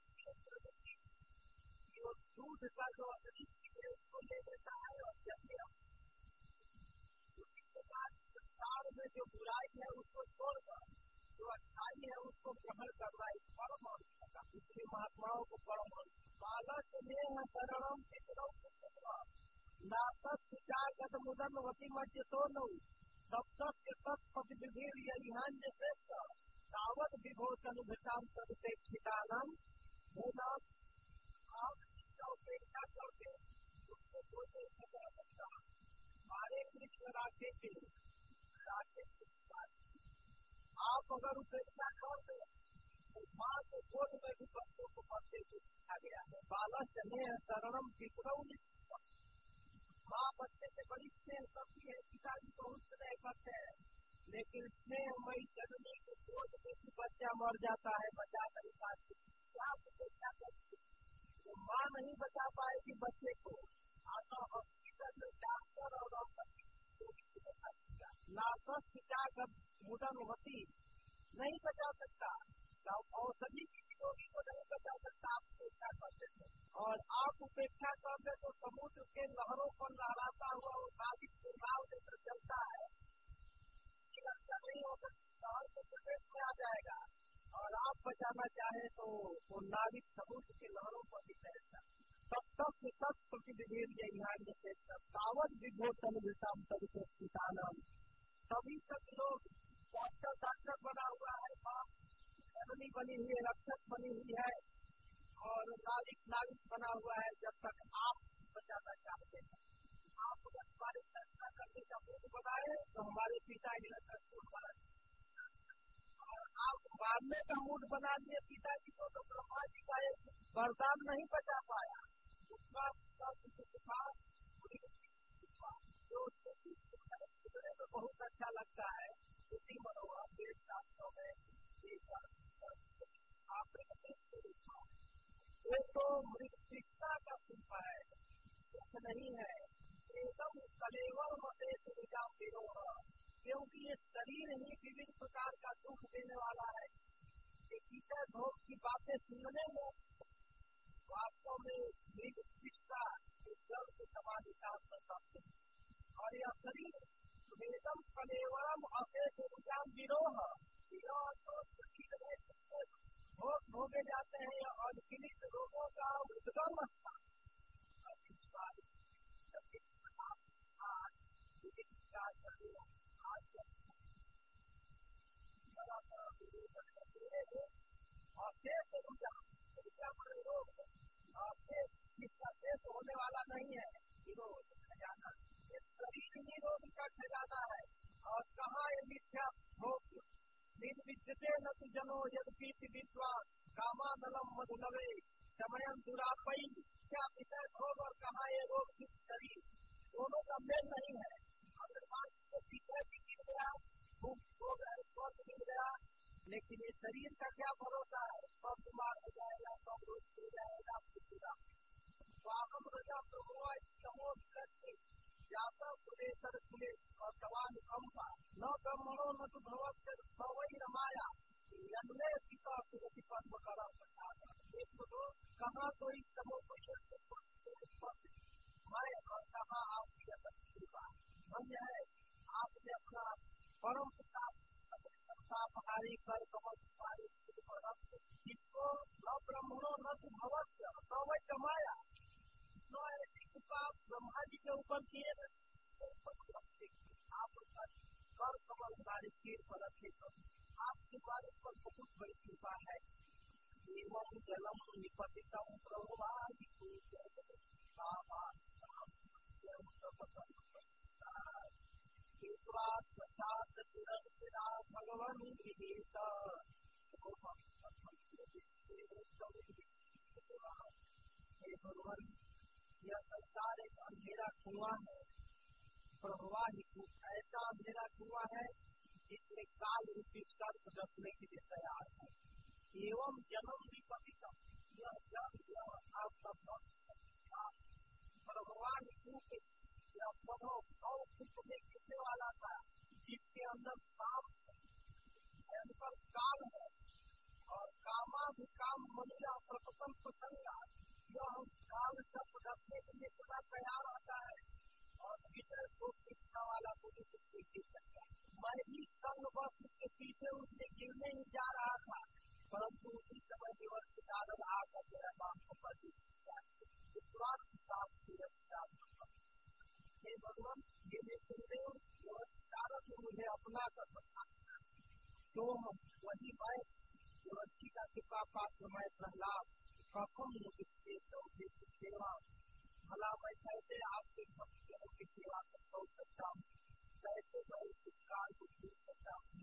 दूध का जो असली चीज है उसको ले लेता है और जल्दी उसी के बाद संसार में जो बुराई है उसको छोड़कर जो अच्छाई है उसको ग्रहण करना एक परमहंस का। इसलिए महात्माओं को परमहंस बालक स्नेह शरणम नागत मुदन वती मध्य तो नौ सप्तस्य तत्पति विभीर यहान्य श्रेष्ठ तावत विभोचन भिताम तदपेक्षितानाम। आप इसका उपेक्षा करके उसको कोई नहीं कर सकता। हमारे कृष्ण राधे के आप अगर उपेक्षा कर दे तो माँ के गोद में भी बच्चों को पढ़ते हुए सीखा गया है। बालक स्नेह शरणम विक्रम। माँ बच्चे से बड़ी स्नेह करती है, पिताजी बहुत स्नेह करते हैं, लेकिन स्नेहमयी जननी के गोद में भी बच्चा मर जाता है, बचा नहीं पाती। क्या उपेक्षा करती है? तो माँ नहीं बचा पाएगी बच्चे को, आता हॉस्पिटल में डॉक्टर और मुदन होती नहीं बचा सकता, औषधि किसी रोगी को नहीं बचा सकता। आप उपेक्षा करते थे और आप उपेक्षा करते तो समुद्र के लहरों पर लहराता हुआ वो बाधित दुर्भाव लेकर चलता है, इसकी रक्षा नहीं हो सकती, लहर के चपेट में आ जाएगा। और आप बचाना चाहे तो वो नाविक समुद्र के लहरों पर भी तैरता। तब तक से तक प्रतिविधि से तावत विभोचन भिताम तदपेक्षितानाम। तभी तक लोग डॉक्टर बना हुआ है, माँ जननी बनी हुई है, रक्षक बनी हुई है और नाविक बना हुआ है, जब तक आप बचाना चाहते हैं। आप अगर हमारी रक्षा करने का मूड बनाए तो हमारे पिता निरंतर बना और आप मारने का मूड बना लिए पिताजी को तो ब्रह्मा जी का एक वरदान नहीं बचा पाया। उसका जो बहुत अच्छा लगता है उसी मनोभाव के शास्त्रों में वो तो मृत्युष्टा का शिल्प है, सुख नहीं है। एकदम कलेवर मदेश निजाम विरोह, क्योंकि ये शरीर ही विभिन्न प्रकार का दुख देने वाला है। विषय भोग की बातें सुनने में वास्तव में मृत्युष्टा जल के समान विकास कर सकते हैं। और यह शरीर वेदम कलेवरम अशेष निजाम विरोह, तो शरीर में भोग भोगे जाते हैं और पीड़ित रोगों का उद्गम स्थान। शेष होने वाला नहीं है, विरोध खजाना। शरीर निरोध का खजाना है और कहाँ ये मिथ्या भोग विद्यते न तु जनो यद्यपि विद्वान कामानलम मधुलवे समयं दुरापई क्या विषय भोग और कहाँ ये रोग की शरीर, दोनों का मेल नहीं है। अगर मान लीजिए विषय भी गिर गया, भोग स्वस्थ गिर गया, लेकिन ये शरीर का क्या भरोसा है, कब बीमार हो जाएगा, कब रोग हो जाएगा, वाहम रजा प्रभु जाता सुरेतर खुले और सवाल कंपा न ब्रह्मणो न तो भगवत भवई रमाया यन्ने पिता सुगति पद्म करा प्रसाद। देखो तो कहाँ तो इस समूह को मैं और कहाँ आपकी कृपा धन्य है। आपने अपना परम प्रसाद पहाड़ी कर कमल जिसको न ब्रह्मणो न तो भगवत भवई रमाया, न ऐसी कृपा ब्रह्मा जी के ऊपर किए आप कर कमल हमारे सिर पर रखे, आपके बारे पर बहुत बड़ी कृपा है। एवं जलम निपतितम प्रभुवादि भगवान भगवान यह संसार एक अंधेरा कुआं है, प्रवाहित ऐसा अंधेरा कुआं है जिसमें काल रूपी सर्प डसने के लिए तैयार है। एवं जन्म विपतितम, यह जन्म आपका भगवान यह में गिरने वाला था, जिसके अंदर सांप भयंकर काल है और कामा भी काम मनुया प्रपतम प्रसंगा, यह काल सर्प डसने के लिए सदा तैयार आता है और विषय को शिक्षा वाला पुरुष उसके गिर सकता है। मैं भी संग बस उसके पीछे उसने गिरने ही जा रहा था, परंतु उसी समय केवल सितारत आकर मेरा बाप को पड़ गया। भगवान ये सुनदेव सितारत ने मुझे अपना कर रखा, तो वही मैं व्यवस्थी का कृपा पात्र मैं प्रहलाद प्रथम सेवा, भला मैं कैसे आपके भक्तों की सेवा कर सकता हूँ, कैसे मैं इस काल को भूल सकता हूँ।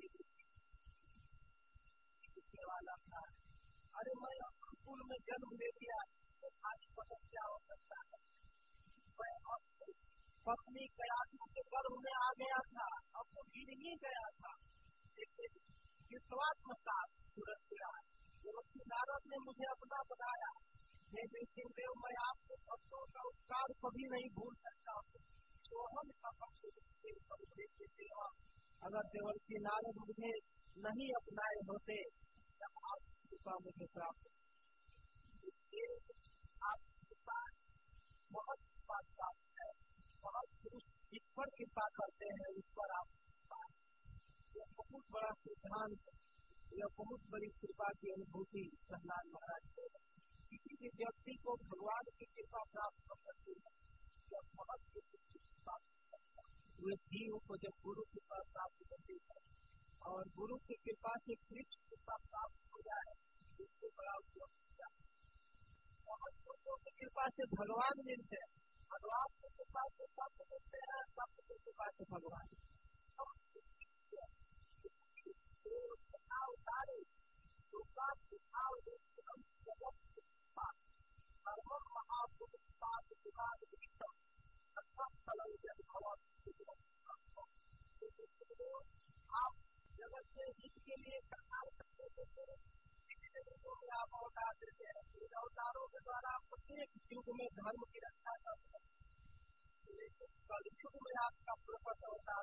वाला था, अरे मैं स्कूल में जन्म ले लिया, आज पता क्या हो सकता है। मैं पत्नी कयासु के गर्भ में आ गया था, अब तो गिर ही गया था, लेकिन नारद ने मुझे अपना बताया। देव मैं आपके भक्तों का उपकार कभी नहीं भूल सकता हूँ। अगर देवर्षि नारद मुझे नहीं अपनाए होते तब आपकी कृपा मुझे प्राप्त, इसलिए आपकी कृपा बहुत प्राप्त है। बहुत जिस पर कृपा करते हैं उस पर आप, यह बहुत बड़ा सिद्धांत, यह बहुत बड़ी कृपा की अनुभूति प्रहलाद महाराज को। किसी भी व्यक्ति को भगवान की कृपा प्राप्त कर सकती है, यह बहुत वे जीव को जब गुरु कृपा प्राप्त होती है और गुरु की कृपा से कृष्ण कृपा प्राप्त हो जाए, उससे बड़ा उपयोग होता है। बहुत लोगों की कृपा से भगवान मिलते हैं, भगवान की कृपा से सब मिलते हैं, सब की कृपा से भगवान आप जगत के हित के लिए करना सकते थे, आप अवतार देते हैं, अवतारों के द्वारा प्रत्येक युग में धर्म की रक्षा करते हैं, लेकिन कलयुग में आपका प्रकट अवतार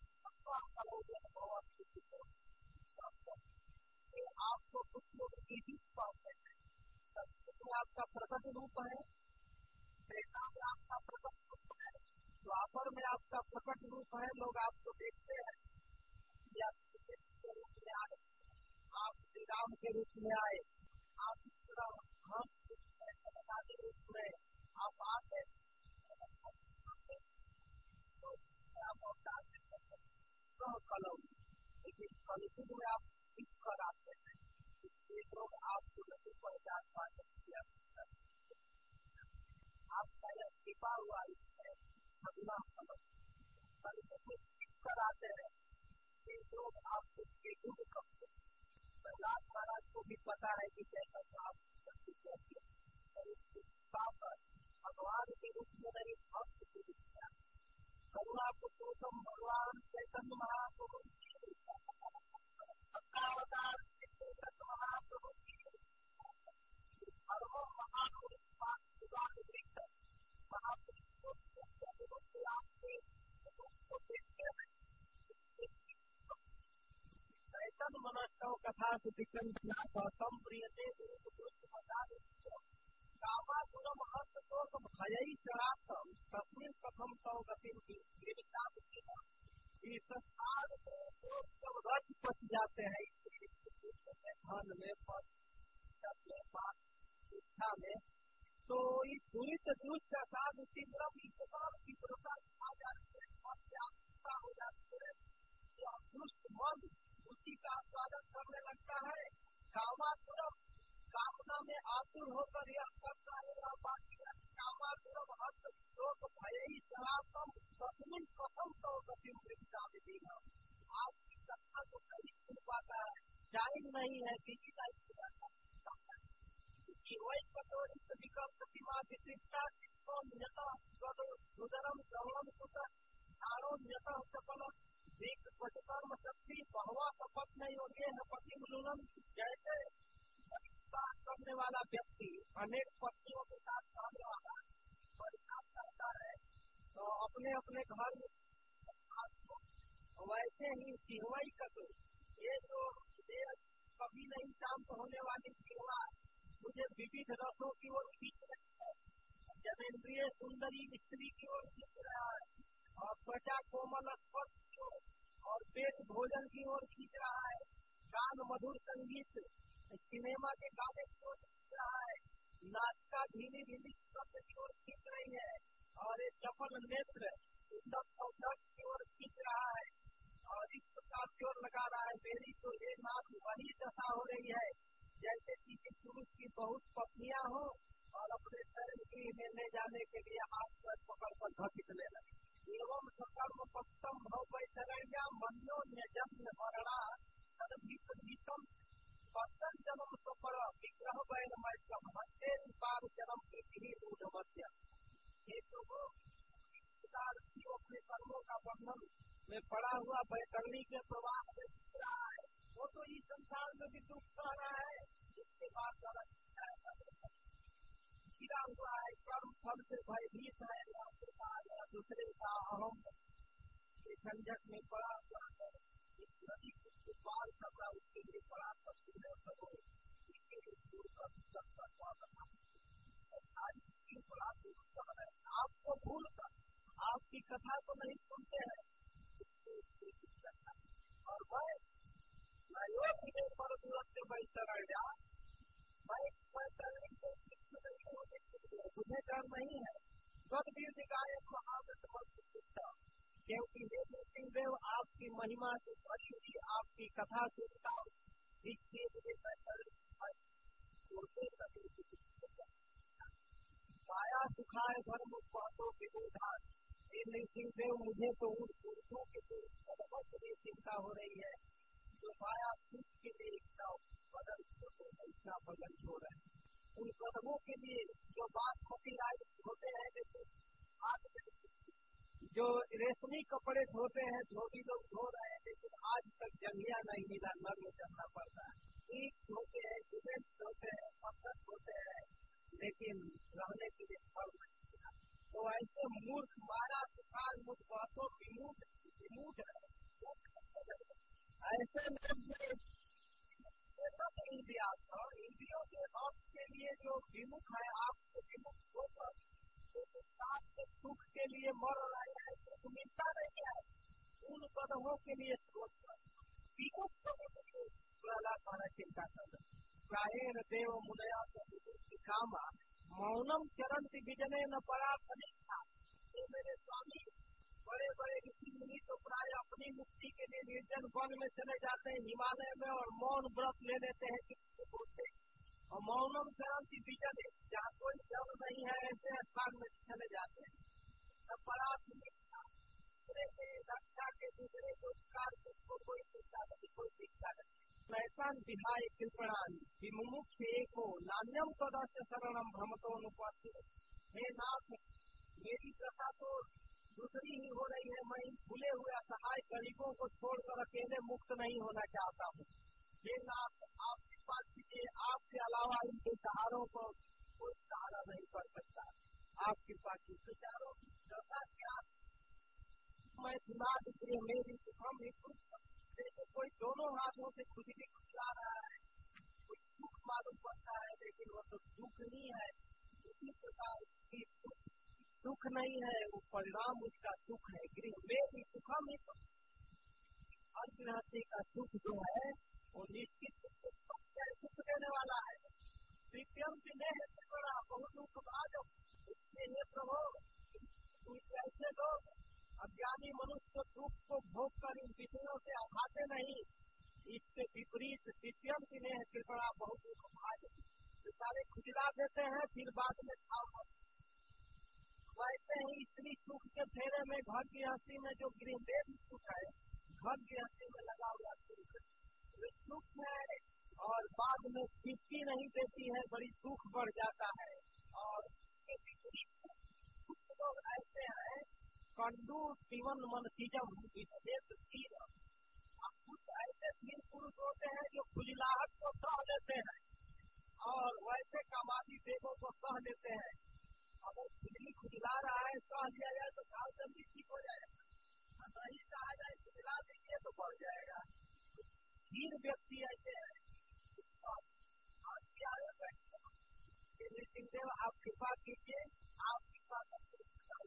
आपको कुछ लोग पाते हैं। संस्कृत में आपका प्रकट रूप है, प्रेरणा में आपका प्रकट रूप है, द्वापर में आपका प्रकट रूप है, लोग आपको देखते हैं या रूप में आए, आप श्री राम के रूप में आए, आप इस तरह के रूप में आप आते लेकिन कलयुग में आप इस पर आते हैं, इसलिए लोग आपको नहीं पहचान पाते। आपका यह छिपा हुआ है सगुना कलम, कलयुग में इस पर आते हैं, लोग आपको युग करते हैं। प्रहलाद महाराज को भी पता है कि कैसा आप करुणा पुरुषोत्तम भगवान चैतन्य महाप्रभु की, सत्तावतार श्री चैतन्य महाप्रभु की, धर्म महापुरुष महापुरुषों के आपके को देखते हैं। चैतन्य मनस्तव कथा सुखम प्रियते कामातुरम हस्तशोक भयई शरासम तस्मिन् कथम तव गतिम इस संसार में लोग जब रच फंस जाते हैं धन में पद इच्छा में, तो इस दुरित दुष्ट असाध तीव्रम तीव्रता आ जाती है, हो जाती है। दुष्ट मन उसी का स्वागत करने लगता है। कामातुरम कामना में आतुर होकर यह करता है और बाकी कामातुरम हस्तशोक भयई शरासम तस्मिन् कथम तव गतिम वृक्षाभिधीना। आपकी कथा को कहीं सुन पाता है, टाइम नहीं है, बिजी लाइफ हो जाता है। वही कटोरी से विकल्प प्रतिमा वितृप्ता उदरम श्रवणम कुत झाड़ो न्यत सफल वेग वचकर्म शक्ति बहुवा शपथ में योग्य है पति मुलुनम। जैसे बात करने वाला व्यक्ति अनेक पत्नियों के साथ रहने वाला परिश्रम करता है, तो अपने अपने घर में वैसे ही जिह्वाई कटोरी, ये जो कभी नहीं शांत होने वाली जिह्वा मुझे विविध रसों की ओर खींच रही है, जनेंद्रिय सुंदरी स्त्री की ओर खींच रहा है, और त्वचा कोमल स्पर्श की ओर और पेट भोजन की ओर खींच रहा है, गान मधुर संगीत सिनेमा के गाने की ओर खींच रहा है, नाचका धीमी धीमी शब्द की ओर खींच रही है, और ये चपल नेत्र सुंदर सौंदर्य की ओर खींच रहा है, और इस प्रकार जोर लगा रहा है। मेरी तो ये नाथ वही दशा हो रही है जैसे किसी पुरुष की बहुत पत्नियां हो और अपने शरीर की ले जाने के लिए हाथ पर पकड़ कर घसीटने लगे। एवं सकर्म पक्तम भव वैतरण्या मन्यो न्यजन्य मरणा सदभीतम पत्तन जन्म सफर विग्रह बैल मैत्रम हत्ते पार जन्म पृथ्वी मूढ़मध्य। ये तो वो इस प्रकार जीव अपने कर्मों का बंधन में पड़ा हुआ बैतरणी के प्रवाह में दिख रहा है। वो तो इस संसार में भी दुख सह रहा है, इसके बाद गिरा हुआ है, कर्म फल से भयभीत है, दूसरे का अहम के झंझट में पड़ा हुआ है। इस नदी को पार करना उसके लिए बड़ा कठिन है। आपको भूल कर आपकी कथा को नहीं सुनते हैं, और मैं योग्य पर तुरंत बैतरण्या, मैं मुझे डर नहीं है। स्वदीर्घ गायक महाव्रत क्योंकि हे सिंहदेव आपकी महिमा से भरी हुई आपकी कथा सुनता हूँ, इसलिए मुझे माया सुखाए धर्म पहतो विरोधान। हे सिंहदेव मुझे तो उन पुरुषों के लिए चिंता हो रही है जो माया सुख के लिए इतना बदल छोड़ रहे हैं। उन कदमों के लिए जो बासमती राइस होते हैं, जो रेशमी कपड़े धोते हैं, धोबी लोग धो रहे हैं, लेकिन आज तक जंगिया नहीं मिला, नर्म चलना पड़ता है। ईट धोते हैं, सीमेंट धोते हैं, पत्थर धोते हैं, लेकिन रहने के लिए फल नहीं मिला। तो ऐसे मूर्ख मारा सुखार मूर्ख बातों विमूढ़ है। ऐसे इंद्रियों के हक के लिए जो विमुख है, आपसे विमुख होकर सुख के लिए मर रहे हैं, सुख मिलता नहीं है, उन कदमों के लिए सोच कर विमुख होने के लिए प्रहलाद महाराज चिंता कर रहे। प्रायेण देव मुनया कामा मौनम चरंति विजने न परा फलिता। ये मेरे स्वामी बड़े बड़े ऋषि मुनि तो प्राय अपनी मुक्ति के लिए निर्जन वन में चले जाते हैं, हिमालय में, और मौन व्रत ले लेते हैं किसी को बोलते। और मौनम चरंति विजने, जहाँ कोई जल नहीं है ऐसे स्थान में चले जाते हैं। परा फलिता, दूसरे के रक्षा के, दूसरे को उपकार कोई शिक्षा नहीं, कोई शिक्षा नहीं। नैतान विहाय कृपणान विमुमुक्षु एको नान्यम तदस्य शरणम भ्रमतो अनुपस्थित। हे नाथ, मेरी कथा तो दूसरी ही हो रही है। मैं इन भूले हुए असहाय गरीबों को छोड़कर अकेले मुक्त नहीं होना चाहता हूँ। ये नाथ आप कृपा कीजिए, आपके अलावा इन बेसहारों को कोई सहारा नहीं कर सकता। आप कृपा कीजिए। बेचारों की दशा क्या, मैं दिमाग प्रिय मेरी सुखम ही कुछ जैसे कोई दोनों हाथों से खुजली खुजला रहा है, कुछ सुख मालूम पड़ता है लेकिन वो तो दुख नहीं है। उसी प्रकार उसकी सुख नहीं है, वो परिणाम उसका दुख है। गृह मेरी सुखम ही हर गृहस्थी का सुख जो है वो निश्चित सुख देने वाला है। प्रीत्यम स्नेह से बड़ा बहुत दुख भाजो। इसलिए प्रभु कैसे लोग अज्ञानी मनुष्य दुख को भोग कर इन विषयों से आघाते नहीं, इसके विपरीत प्रीत्यम स्नेह कृपा बहुत दुख भाजो। बेचारे खुजला देते हैं फिर बाद में खाओ। वैसे ही स्त्री सुख के फेरे में घर गृहस्थी में जो गृह सुख है, घर गृहस्थी में लगा हुआ सुख है और बाद में तृप्ति नहीं देती है, बड़ी दुख बढ़ जाता है। और इसके विपरीत कुछ लोग ऐसे हैं कंडू जीवन मनसीजम विशेष धीर, कुछ ऐसे धीर पुरुष होते हैं जो खुजलाहट को सह लेते हैं और वैसे कामादी देवों को सह लेते हैं। अगर खुजली खुजला रहा है सह लिया जाए तो घाव जल्दी ठीक हो जाएगा, नहीं सहा जाए खुजला दीजिए तो बढ़ जाएगा। धीर व्यक्ति ऐसे है। सिंहदेव आप कृपा कीजिए, आप कृपा करके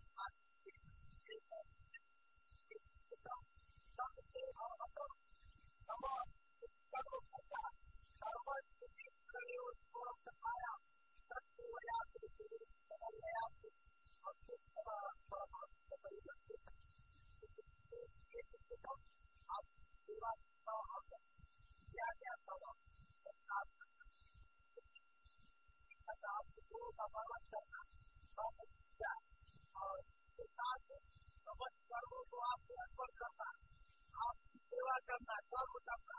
सेवा करना, कर्म करना,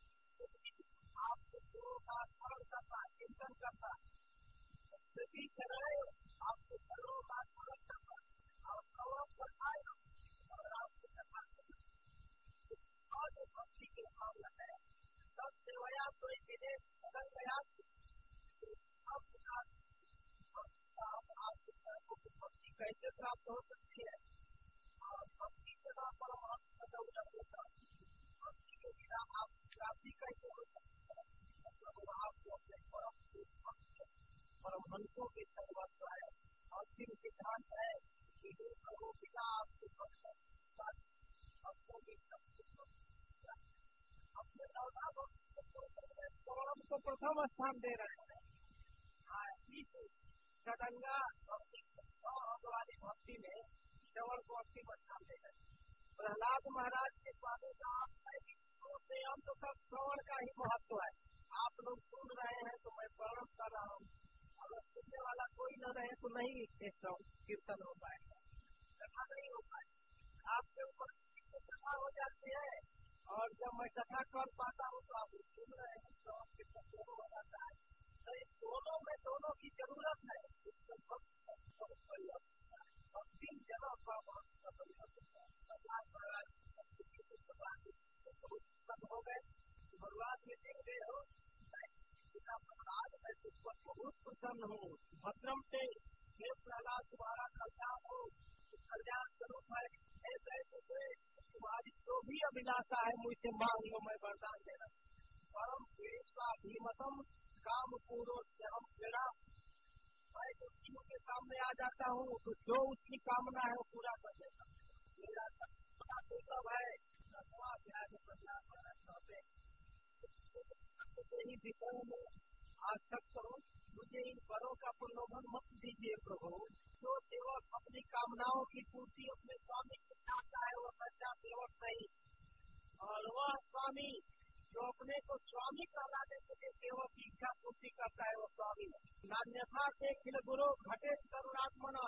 आपको गुरु का स्मरण करना, चिंतन करना, सभी चलाए आपको सर्वों का स्मरण करना और सर्वों पर आए और आपको करना जो भक्ति के मामला है। सब सेवया तो विदेश सदन गया आपको भक्ति कैसे प्राप्त हो सकती है और भक्ति के नाम पर भक्ति के बिना आप प्राप्ति कैसे हो सकती है। मतलब आपको अपने परमहंसों के सर्वस्व है और फिर सिद्धांत है कि प्रभु बिना आपको भक्तों की अपने स्वयं को प्रथम स्थान दे रहे हैं। इस सदंगा भक्ति वाली भक्ति में श्रवण को अंतिम स्थान दे रहे हैं। प्रहलाद महाराज के पाने का से अंत तक श्रवण का ही महत्व है। आप लोग सुन रहे हैं तो मैं वर्णन कर रहा हूँ, अगर सुनने वाला कोई न रहे तो नहीं कीर्तन हो पाएगा, कथा नहीं हो पाएगा। आपके ऊपर कथा हो जाती है और जब मैं कथा कर पाता हूँ तो आप सुन रहे हैं, श्रवण कीर्तन दोनों हो जाता है। तो इन दोनों में दोनों की जरूरत है। भक्ति जगह का हो गए भगवान में देख गए हो, बहुत प्रसन्न हूँ। भद्रम से प्रहलाद तुम्हारा कल्याण हो, कल्याण स्वरूप है। तुम्हारी जो भी अभिलाषा है मुझसे मांग लो, मैं वरदान दे रहा हूँ। परम प्रेषा भीमतम काम पूरो हम मेरा, मैं जो जीव के सामने आ जाता हूँ तो जो उसकी कामना है वो पूरा कर देता हूँ। मेरा सब है यही विषयों में आसक्त हो। मुझे इन बड़ों का प्रलोभन मत दीजिए प्रभु। जो सेवक अपनी कामनाओं की पूर्ति अपने स्वामी से चाहता है वो सच्चा सेवक नहीं, और वह स्वामी जो अपने को स्वामी कहलाने के लिए सेवक की इच्छा पूर्ति करता है वो स्वामी। नान्यथा से खिल गुरु घटे करुणात्मना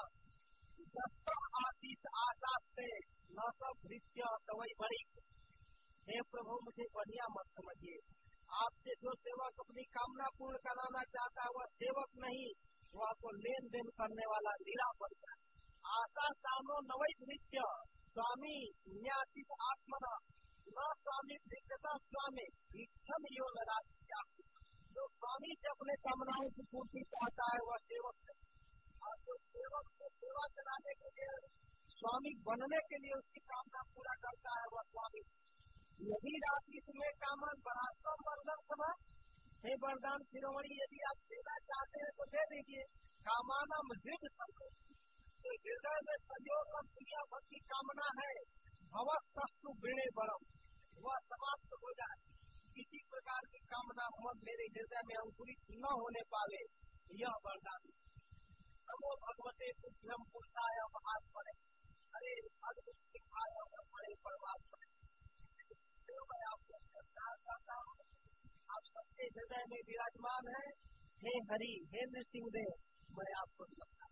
आशीष आशा से न सब भृत्य सवई बड़ी। हे प्रभु मुझे बढ़िया मत समझिए। आपसे जो सेवक अपनी कामना पूर्ण कराना चाहता है वह सेवक नहीं, वह आपको लेन देन करने वाला लीला बनता है। आशा सानो नवैत नित्य स्वामी न्यासिस आत्मना न स्वामी विद्यता स्वामी इच्छम यो नरात्या। जो स्वामी से अपने कामनाओं की पूर्ति चाहता है वह सेवक है, और जो सेवक से सेवा कराने के लिए स्वामी बनने के लिए उसकी कामना पूरा करता है वह स्वामी। यदि रात्रि में कामन बरास्तव वरदान सभा हे वरदान शिरोमणि, यदि आप देना चाहते हैं तो दे दीजिए। कामाना दृढ़ संयोग, तो हृदय में संयोग और क्रिया भक्ति कामना है, भवस्तु विणे बरम, वह समाप्त हो जाए। किसी प्रकार की कामना मत मेरे हृदय में अंकुरित न होने पावे, यह वरदान। नमो भगवते तुभ्यम पुरुषाय महात्मने, अरे अद्भुत सिखाय बड़े परमात्मा। मैं आपको प्रचार करता हूँ, आप सबके हृदय में विराजमान है। हे हरि, हे नृसिंहदेव, मैं आपको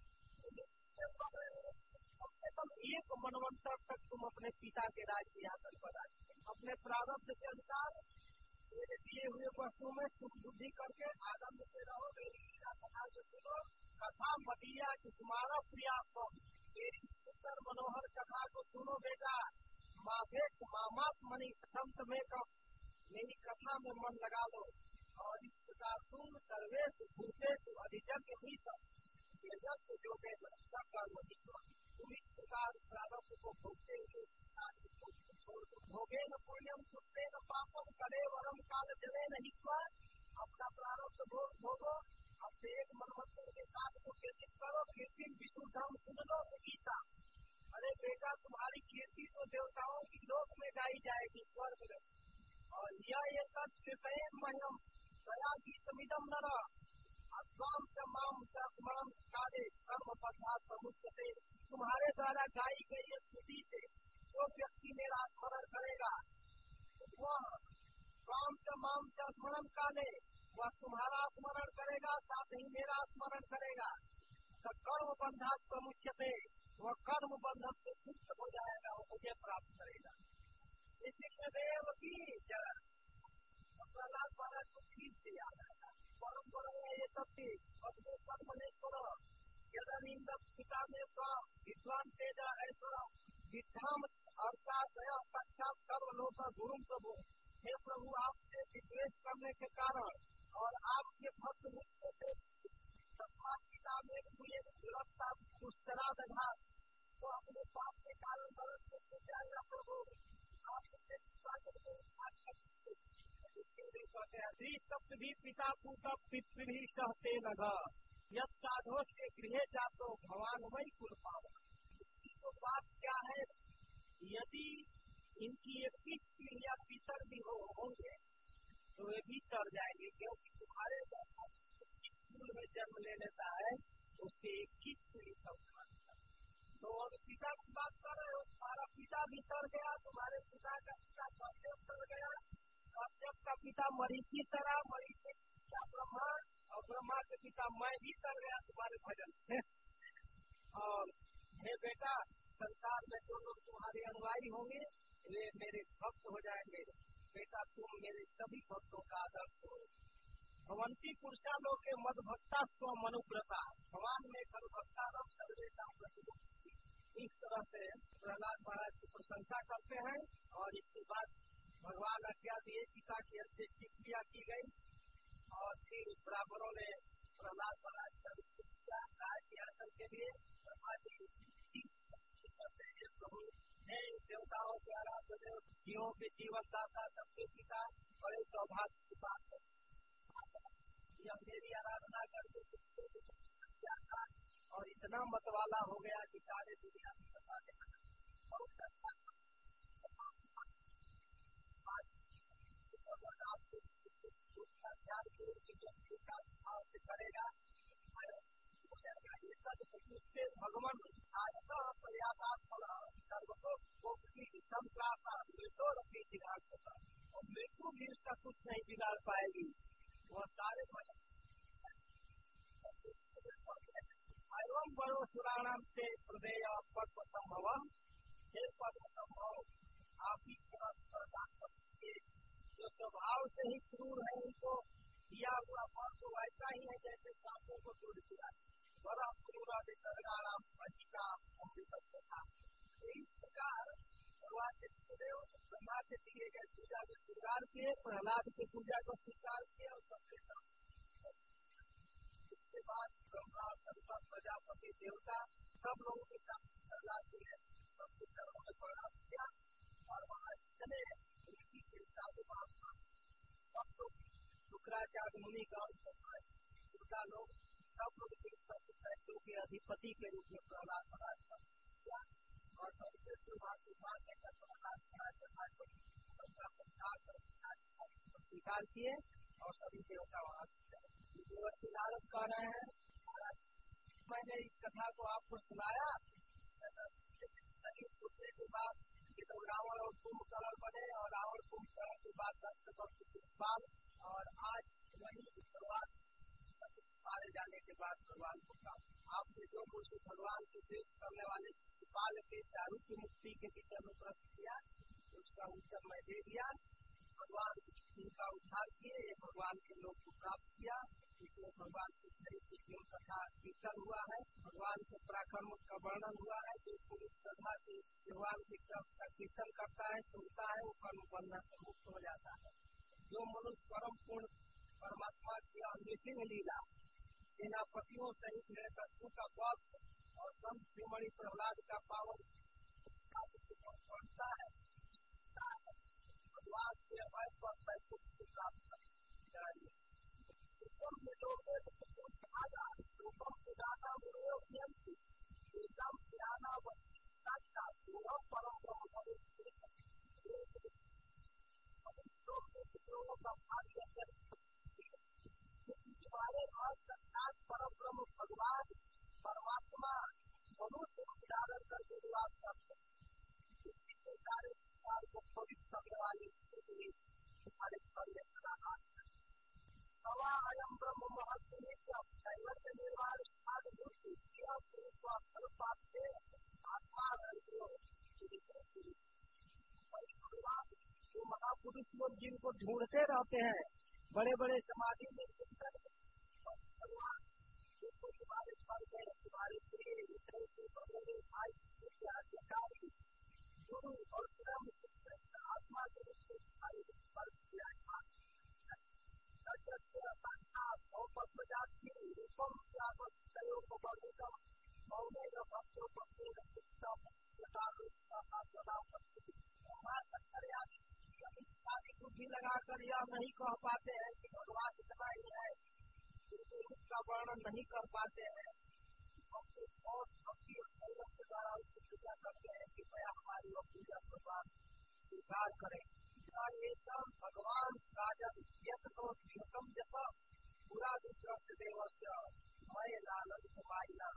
कम से कम एक मनवंतर तक तुम अपने पिता के राज्य यात्रा पर आए, अपने प्रारब्ध के अनुसार मेरे दिए हुए वस्तु में सुख बुद्धि करके आनंद से रहो। मेरी कथा जो सुनो, कथा मटिया स्मारक प्रियास, मेरी सुंदर मनोहर कथा को सुनो बेटा। माभेश मामात मनी संत में कम, मेरी कथा में मन लगा लो, और इस प्रकार तुम सर्वेश भूतेश अधिजज्ञ भी जो तुम इस प्रकार प्रारब्ध को भोगते हुए भोगे न पुण्यम पुष्टे न पापम करे वरम काल जले नहीं हुआ। अपना प्रारब्ध भोगो, अपने एक मनमंत्र के साथ को कीर्तित करो। कीर्ति विष्णु धाम सुन लो गीता। अरे बेटा, तुम्हारी कीर्ति तो देवताओं की लोक में गाई जाएगी, स्वर्ग में। और यह तत्कृतयेन मह्यम दया गीतमिदं नर अद्वाम च माम च स्मरणं काले कर्म पथात् प्रमुच्यते। तुम्हारे द्वारा गाई गई इस स्तुति से जो व्यक्ति मेरा स्मरण करेगा, वह स्वाम च माम च स्मरणं काले, वह तुम्हारा स्मरण करेगा, साथ ही मेरा स्मरण करेगा। तो कर्म बंधात् प्रमुच्यते, वह कर्म बंधन से मुक्त हो जाएगा, वो मुझे प्राप्त करेगा। इसी देव की जय। प्रहलाद महाराज को ठीक से याद आएगा, परम बड़े ये सब अद्भुत मनेश्वर यदनिंद पिता में विद्वान तेजा ऐश्वर विद्धाम अर्थात साक्षात सर्वलोक गुरु प्रभु। हे प्रभु, आपसे विद्वेष करने के कारण और आपके भक्त मुझसे पिता में हुए दुर्लभता दुष्करा दघात, तो अपने पाप के कारण मरण से छूट जाएगा। प्रभु आपसे शब्द भी पिता पूता पितृ भी सहते नघ, यद साधो से गृह जातो भगवान वही कुल पावा। इसकी तो बात क्या है, यदि इनकी 21 पीढ़ियां पितर भी होंगे तो वे भी तर जाएंगे, क्योंकि तुम्हारे स्कूल में जन्म ले लेता है उसके 21 पीढ़ी तक। तो अब पिता की बात कर रहे हो, तुम्हारा पिता भी तर गया, तुम्हारे पिता का पिता कश्यप तर गया, कश्यप का पिता मरीचि तरा, मरीचि का पिता ब्रह्मा, और ब्रह्मा के पिता मैं भी तर गया तुम्हारे भजन से। और हे बेटा, संसार में जो लोग तुम्हारे अनुयायी होंगे वे मेरे भक्त हो जाएंगे। बेटा, तुम मेरे सभी भक्तों का आदर्श हो। भवंती पुरुषा लोग के मद भक्ता स्व मनुव्रता, भगवान में खल भक्ता रम सर्वेशा प्रतिमुक्ति। इस तरह से प्रहलाद महाराज की प्रशंसा करते हैं। और इसके बाद भगवान आज्ञा दिए, पिता की अंत्येष्टि क्रिया की गई, और फिर ब्राह्मणों ने प्रहलाद महाराज का सिंहासन के लिए प्रभु हे देवताओं के आराध्य देव, जीवों के जीवन दाता, सबके पिता, बड़े सौभाग्य की बात है। यह मेरी आराधना करके और इतना मतवाला हो गया कि सारे दुनिया की सभा ने बहुत अच्छा करेगा। भगवान और मृत्यु भी उसका कुछ नहीं बिगाड़ पाएगी। वह सारे एवं बड़ो सुराणाम से हृदय पद्म संभवम, हे पद्म संभव, आप इस जो स्वभाव से ही क्रूर है, उनको दिया हुआ फल तो वैसा ही है जैसे सांपों को दूर किया। बड़ा क्रूर अधिकाराम अधिका शंकराचार्य मुनि का दुर्गा लोग सब लोग दैत्यों के अधिपति के रूप में प्रहलाद महाराज का किया और सबसे सुभाष लेकर प्रहलाद महाराज सबका संस्कार स्वीकार किए और सभी देवता वहां से नारद कह रहे हैं मैंने इस कथा को आपको सुनाया छूटने के बाद तो रावण और कुंभकर्ण बने और रावण कुंभकर्ण के बाद 10 साल और आज वही भगवान मारे जाने के बाद भगवान को प्राप्त आपने जो मुझे भगवान से द्वेष करने वाले बाल के शाहरुख की मुक्ति के विषय में प्रश्न किया उसका उत्तर मैं दे दिया। भगवान उनका उद्धार किए भगवान के लोग को प्राप्त किया इसमें भगवान की कथा कीर्तन हुआ है भगवान के पराक्रम का वर्णन हुआ है जो पूरी श्रद्धा से भगवान की तरफ का कीर्तन करता है सुनता है वो कर्म बंधन से मुक्त हो जाता है। जो मनुष्य परम पूर्ण परमात्मा की अन्वेषण लीला सेनापतियों सहित हिरण्यकश्यप का वध और संत श्रीमणि प्रहलाद का पावन पढ़ता है भगवान के अभय पर वैकुंठ को प्राप्त करेंगे। परब्रह्म भगवान परमात्मा मनुष्य धारण करके निवास करते हैं इसी के सारे संसार को पवित्र करने वाले हमारे परमेश्वर सवा अयम ब्रह्म महत्व कैवल्य निर्वाण आत्मा जो महापुरुष लोग जिनको ढूंढते रहते हैं बड़े बड़े समाधि में भगवान तुम्हारे फल में तुम्हारे प्रिय भाई अधिकारी गुरु और श्रम आत्मा के रूप में तुम्हारे फल किया बुद्धि लगाकर यह नहीं कह पाते हैं कि भगवान इतना ही है उसका वर्णन नहीं कर पाते हैं और भक्ति और संयम के द्वारा उसकी पूजा करते हैं कि मैं हमारी वो पूजा भगवान स्वीकार करें भगवान राजन यत्नोत्तम जैसा पूरा दुष्ट देवस्य मैं लालन कुमारिना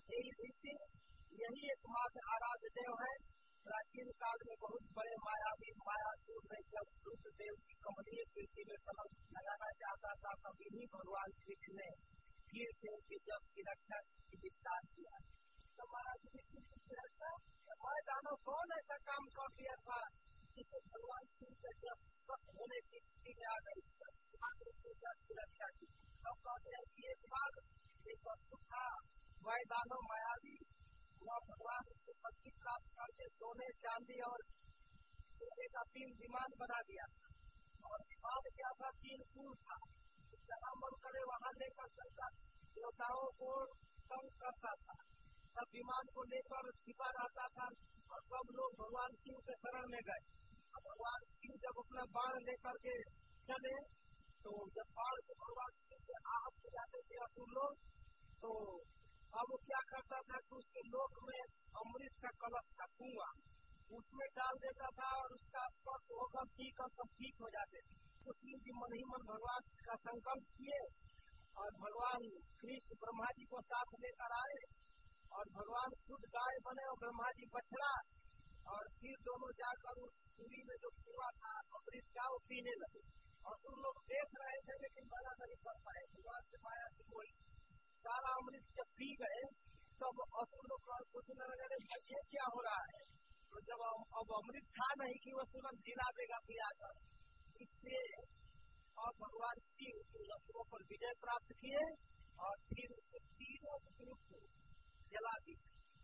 यही एकमात्र आराध्य देव है। प्राचीन काल में बहुत बड़े मायावी मायासुर ने जब रुद्रदेव की कमनीय कीर्ति में कलम लगाना चाहता था तब इन्हीं भगवान कृष्ण ने फिर से उनके जब की रक्षा की विस्तार किया। तो महाराज मैं जानो कौन ऐसा काम कर दिया था जिसे भगवान शिव से जब स्वस्थ होने की स्थिति में आ गई जब की रक्षा की। तब कहते हैं कि एक बार एक वस्तु था वह दानव मायावी वह भगवान से शक्ति प्राप्त करके सोने चांदी और सोने का 3 विमान बना दिया और विमान क्या था 3 पुल था जहाँ मन करे वहाँ लेकर चलता देवताओं को तंग करता था सब विमान को लेकर छिपा रहता था और सब लोग भगवान शिव के शरण में गए। भगवान शिव जब अपना बाण लेकर के चले तो जब बाण से भगवान शिव से आहत हो जाते थे असुर लोग तो अब वो क्या करता था कि उसके लोक में अमृत का कलश था कुआं उसमें डाल देता था और उसका स्पर्श होकर पीकर सब ठीक हो जाते थे। तो शिव जी मन ही मन भगवान का संकल्प किए और भगवान कृष्ण ब्रह्मा जी को साथ लेकर आए और भगवान खुद गाय बने और ब्रह्मा जी बछड़ा और फिर दोनों जाकर उस पूरी में जो कुआं था अमृत का वो पीने लगे और तुम लोग देख रहे थे लेकिन मना नहीं कर पाए। भगवान से माया से कोई सारा अमृत जब पी गए तब असुर लोग सोचने लगे ये क्या हो रहा है। तो जब अब अमृत था नहीं कि वो तुरंत जिला देगा पियाकर इसलिए और भगवान शिव असुरों पर विजय प्राप्त किए और फिर उसके तीनों ग्रुप को जला दी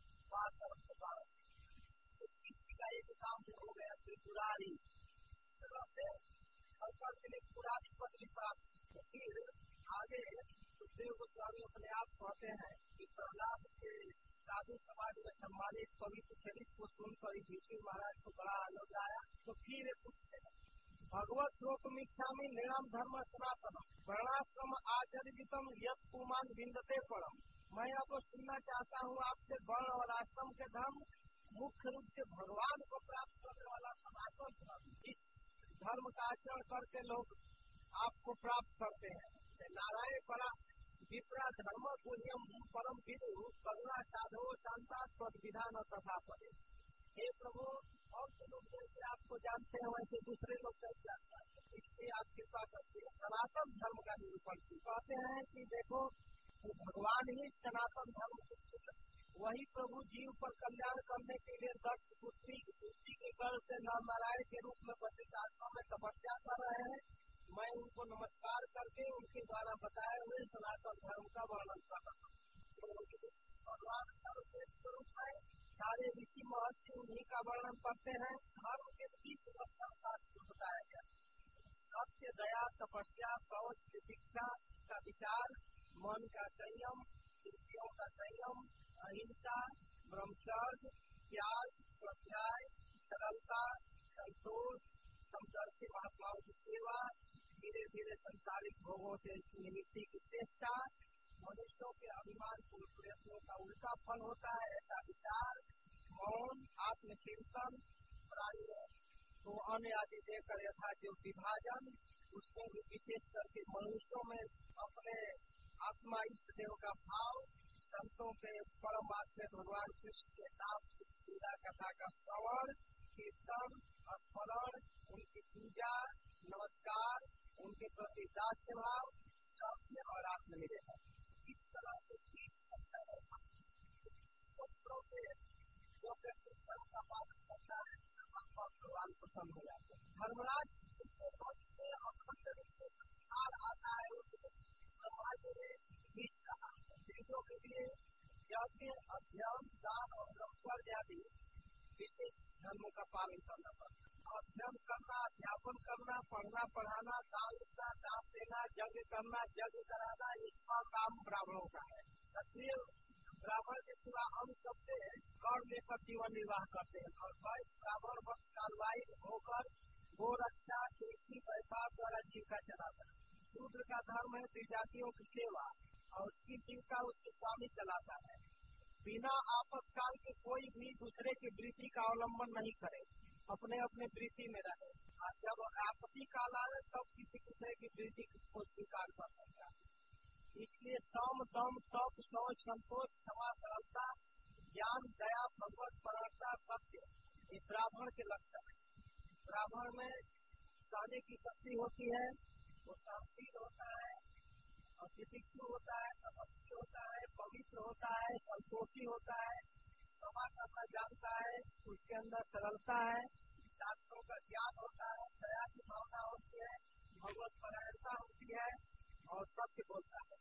का एक काम हो गया त्रिपुरारी पुरानी पदवी प्राप्त। फिर आगे सुखदेव गोस्वामी अपने आप कहते हैं कि प्रहलाद के साधु समाज में सम्मानित पवित्र चरित्र को सुनकर युधिष्ठिर महाराज को बड़ा आनंद आया। तो फिर पूछते हैं भगवत श्लोकमिच्छामि नृणाम धर्म सनातनम वर्णाश्रम आचरितम यत् पुमान विन्दते परम। मैं आपको सुनना चाहता हूँ आपसे वर्ण और आश्रम के धर्म, मुख्य रूप से भगवान को प्राप्त करने वाला सनातन धर्म, जिस धर्म का आचरण करके लोग आपको प्राप्त करते हैं। नारायण परा विप्रा धर्म गुह्यम परम विदु करुणा साधो शांता पद विधान तथा पदे। हे प्रभु, और तो लोग जैसे आपको जानते हैं वैसे दूसरे लोग कैसे जानते हैं, इसलिए आप कृपा करते हैं सनातन धर्म का निरूपण कहते हैं कि देखो भगवान ही सनातन धर्म को, वही प्रभु जीव पर कल्याण करने के लिए दक्ष पुत्री के गर्भ से नारायण के रूप में बद्रिक आश्रम में तपस्या कर रहे हैं। मैं उनको नमस्कार करके उनके द्वारा बताए हुए सनातन धर्म का वर्णन कर रहा हूँ। भगवान स्वरूप है, सारे ऋषि महर्षि उन्हीं का वर्णन करते हैं। धर्म के 30 लक्षण शास्त्र बताया गया, सत्य, दया, तपस्या, शौच, शिक्षा का विचार, मन का संयम, इंद्रियों का संयम, अहिंसा, ब्रह्मचर्य, त्याग, स्वाध्याय, सरलता, संतोष, समदर्शी महात्माओं की सेवा, धीरे धीरे संसारिक भोगों से निवृत्ति की चेष्टा, मनुष्यों के अभिमान पूर्ण प्रयत्नों का उल्टा फल होता है ऐसा विचार, मौन, आत्मचिंतन, प्राणियों को अन्न आदि देकर यथा जो विभाजन, उसमें भी विशेष करके मनुष्यों में अपने आत्मा इष्ट देव का भाव, संतों के परम आश्रय भगवान कृष्ण के नाम पूजा कथा का श्रवण, कीर्तन, स्मरण, उनकी पूजा, नमस्कार, उनके प्रति दास्य भाव, सत्य और आत्मनिवेदन। इस तरह से 30 शस्त्रों से जो व्यक्ति धर्म का पालन करता है भगवान प्रसन्न हो जाते हैं। धर्मराज जिसके वंश में अखंड रूप से संस्कार आता है उसके समाज में बीच रहा स्त्रियों के लिए यज्ञ, अध्ययन, दान और ब्रह्मचर्य आदि विशेष धर्मों का पालन करना पड़ता है। अध्ययन करना, अध्यापन करना, पढ़ना पढ़ाना, दान देना, दान देना, यज्ञ करना, यज्ञ कराना, ये सब काम ब्राह्मणों का है। क्षत्रिय ब्राह्मण के सिवा हम सबसे कर लेकर जीवन निर्वाह करते हैं और वैश्य ब्राह्मण वंश कालवाई होकर गो रक्षा, कृषि, व्यापार द्वारा जीविका चलाता है। शूद्र का धर्म है विजातियों की सेवा और उसकी जीविका उसके स्वामी चलाता है। बिना आपातकाल के कोई भी दूसरे की वृत्ति का अवलंबन नहीं करे, अपने अपने वृत्ति में रहे। जब आपत्ति काल आए तब किसी दूसरे की वृत्ति को स्वीकार कर सकता है। इसलिए सम, दम, तप, शौच, संतोष, क्षमा, सरलता, ज्ञान, दया, भगवत परायणता, सत्य, ये ब्राह्मण के लक्षण है। ब्राह्मण में सहने की शक्ति होती है, वो सहनशील होता है, तितिक्षु होता है, तपस्वी होता है, पवित्र होता है, संतोषी होता है, क्षमा करना जानता है, उसके अंदर सरलता है, शास्त्रों का ज्ञान होता है, दया की भावना होती है, भगवत परायणता होती है और सत्य बोलता है।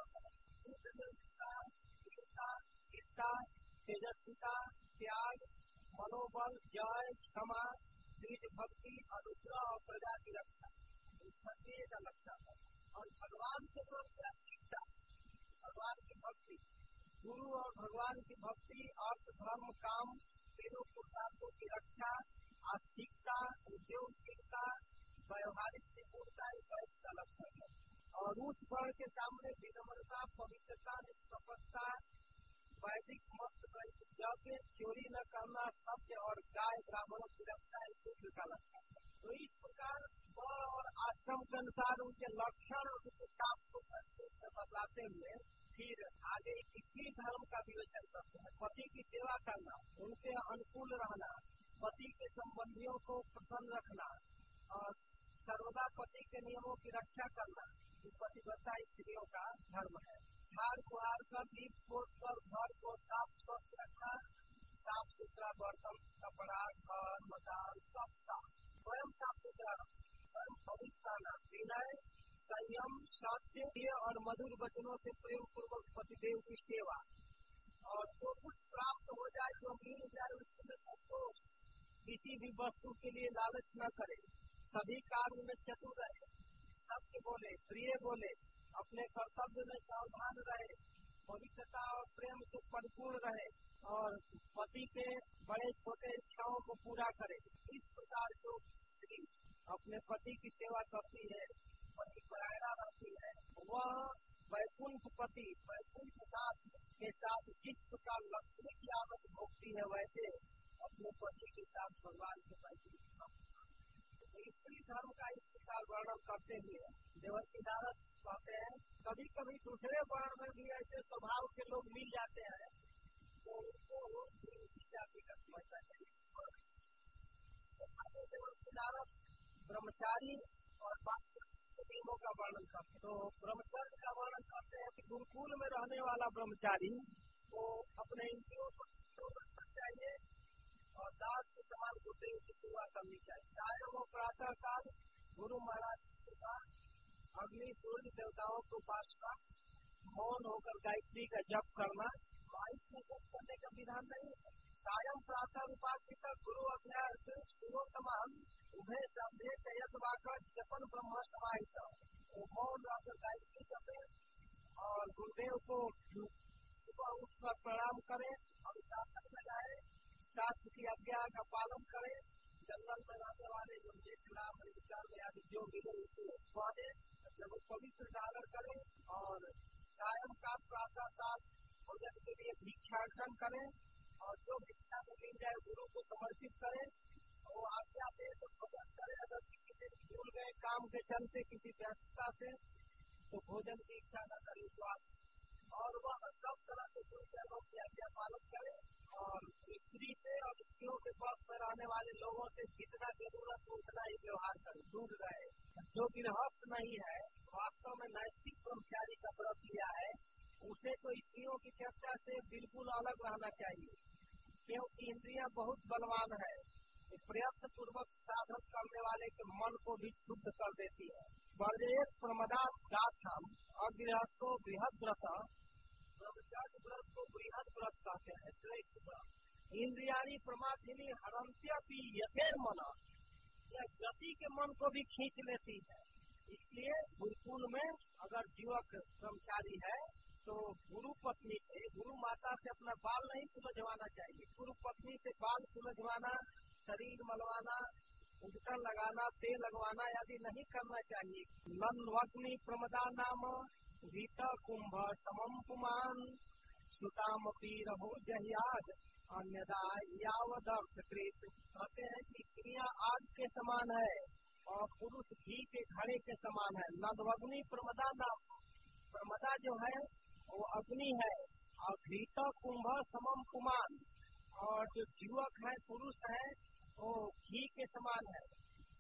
तेजस्विता, त्याग, मनोबल, जय, क्षमा, द्विज भक्ति, अनुग्रह और प्रजा की रक्षा, क्षत्रिय का लक्षण है। और भगवान के प्रति शिक्षा, भगवान की भक्ति, गुरु और भगवान की भक्ति, अर्थ, धर्म, काम, तीनों पुरुषार्थों की रक्षा, आस्तिकता, उद्योगशीलता, व्यवहारिक निपुणता का लक्षण है। और उच्च वर्ण के सामने विनम्रता, पवित्रता, निष्कपटता, वैदिक मत, यज्ञ, चोरी न करना, सत्य और गाय ब्राह्मणों की रक्षा शूद्र का लक्षण है। तो इस प्रकार वर्ण और आश्रम के अनुसार उनके लक्षण और उनके काम को संक्षेप में बतलाते हुए फिर आगे किसी धर्म का विवेचन करते हैं। पति की सेवा करना, उनके अनुकूल रहना, पति के संबंधियों को प्रसन्न रखना और सर्वदा पति के नियमों की रक्षा करना, पतिव्रता स्त्रियों का धर्म है। झाड़ बुहार कर, दीप पोत कर घर को साफ स्वच्छ रखना, साफ सुथरा बर्तन, कपड़ा, घर, मकान सब साफ, स्वयं साफ सुथरा, स्वयं पवित्र रहना, विनय, संयम, सत्य और मधुर वचनों से प्रेम पूर्वक पतिदेव की सेवा, और जो कुछ प्राप्त हो जाए, जो मिल जाए उसमें संतोष, किसी भी वस्तु के लिए लालच न करे, सभी कार्य में चतुर रहे, सत्य बोले, प्रिय बोले, अपने कर्तव्य में सावधान रहे, पवित्रता और प्रेम से परिपूर्ण रहे और पति के बड़े छोटे इच्छाओं को पूरा करे। इस प्रकार जो स्त्री अपने पति की सेवा करती है, पति परायणा रहती है, वह वैकुंठ पति वैकुंठ नाथ के साथ जिस प्रकार लक्ष्मी की आदत भोगती है, वैसे अपने पति के साथ भगवान के वैकुंठ स्त्री धर्म का इस प्रकार वर्णन करते हुए देवर्षि नारद कहते हैं, कभी कभी दूसरे वर्ण में भी ऐसे स्वभाव के लोग मिल जाते हैं तो उनको दूसरी जाति का समझना चाहिए। देवर्षि नारद ब्रह्मचारी और नियमों का वर्णन करते हैं। तो ब्रह्मचर्य का वर्णन करते हैं कि गुरुकुल में रहने वाला ब्रह्मचारी को अपने इंद्रियों पर कंट्रोल रखना चाहिए और दास के समान गुरुदेव की सेवा करनी चाहिए। चाहे वो प्रातः काल गुरु महाराज के साथ अग्नि सूर्य देवताओं को उपासना, मौन होकर गायत्री का जप करना, माइक में जप करने का विधान नहीं है। सायं प्रातः उपासित गुरु अभ्यास शिवोत्तमान उभय संधे यत्वाकर जपन ब्रह्म समाहित, मौन रहकर गायत्री जपे और गुरुदेव को सुबह उठकर प्रणाम करें, अनुशासन में जाए, शास्त्र की आज्ञा का पालन करें, जंगल में रहने वाले जो देखना विचार में आदि जो मिले उसे स्वादे जब पवित्र डालर करें और सायं का प्रातः काल भोजन के लिए भिक्षाटन करें और जो भिक्षा में मिल जाए गुरु को समर्पित करें। वो आज्ञा दे तो भोजन करें, अगर किसी से भूल गए काम के चलते किसी व्यस्तता से तो भोजन की इच्छा न करें और वह सब तरह से गुरु चरणों की आज्ञा पालन करे और स्त्री से और स्त्रियों के पास में रहने वाले लोगों से जितना जरूरत उतना ही व्यवहार करे, दूर रहे। जो गृहस्थ नहीं है, वास्तव में नैतिक ब्रह्मचारी का व्रत लिया है, उसे तो स्त्रियों की चर्चा से बिल्कुल अलग रहना चाहिए, क्योंकि इंद्रियां बहुत बलवान है, प्रयत्न पूर्वक साधन करने वाले के मन को भी शुद्ध कर देती है। वर्जेत प्रमदात गाथम अगृहस्थो बृहद व्रत, ब्रह्मचार्य व्रत को बृहद व्रत कहते हैं, श्रेष्ठ व्रत। इंद्रियाणी प्रमाथिनी हरंत्यपि यथेर मन, यह गति के मन को भी खींच लेती है। इसलिए गुरुकुल में अगर युवक ब्रह्मचारी है तो गुरु पत्नी से, गुरु माता से अपना बाल नहीं सुलझवाना चाहिए। गुरु पत्नी से बाल सुलझवाना, शरीर मलवाना, उबटन लगाना, तेल लगवाना आदि नहीं करना चाहिए। नन्वग्नि प्रमदा नाम भीता कुंभ समम पुमान सुतामपी रहो जहियाद अन्यदा यावदर्थ कृत। कहते हैं कि स्त्रियां आग के समान है और पुरुष घी के घड़े के समान है। नन्वग्नि प्रमदा नाम, प्रमदा जो है वो अग्नि है और घृत कुंभ समम पुमान, और जो युवक है पुरुष है वो घी के समान है।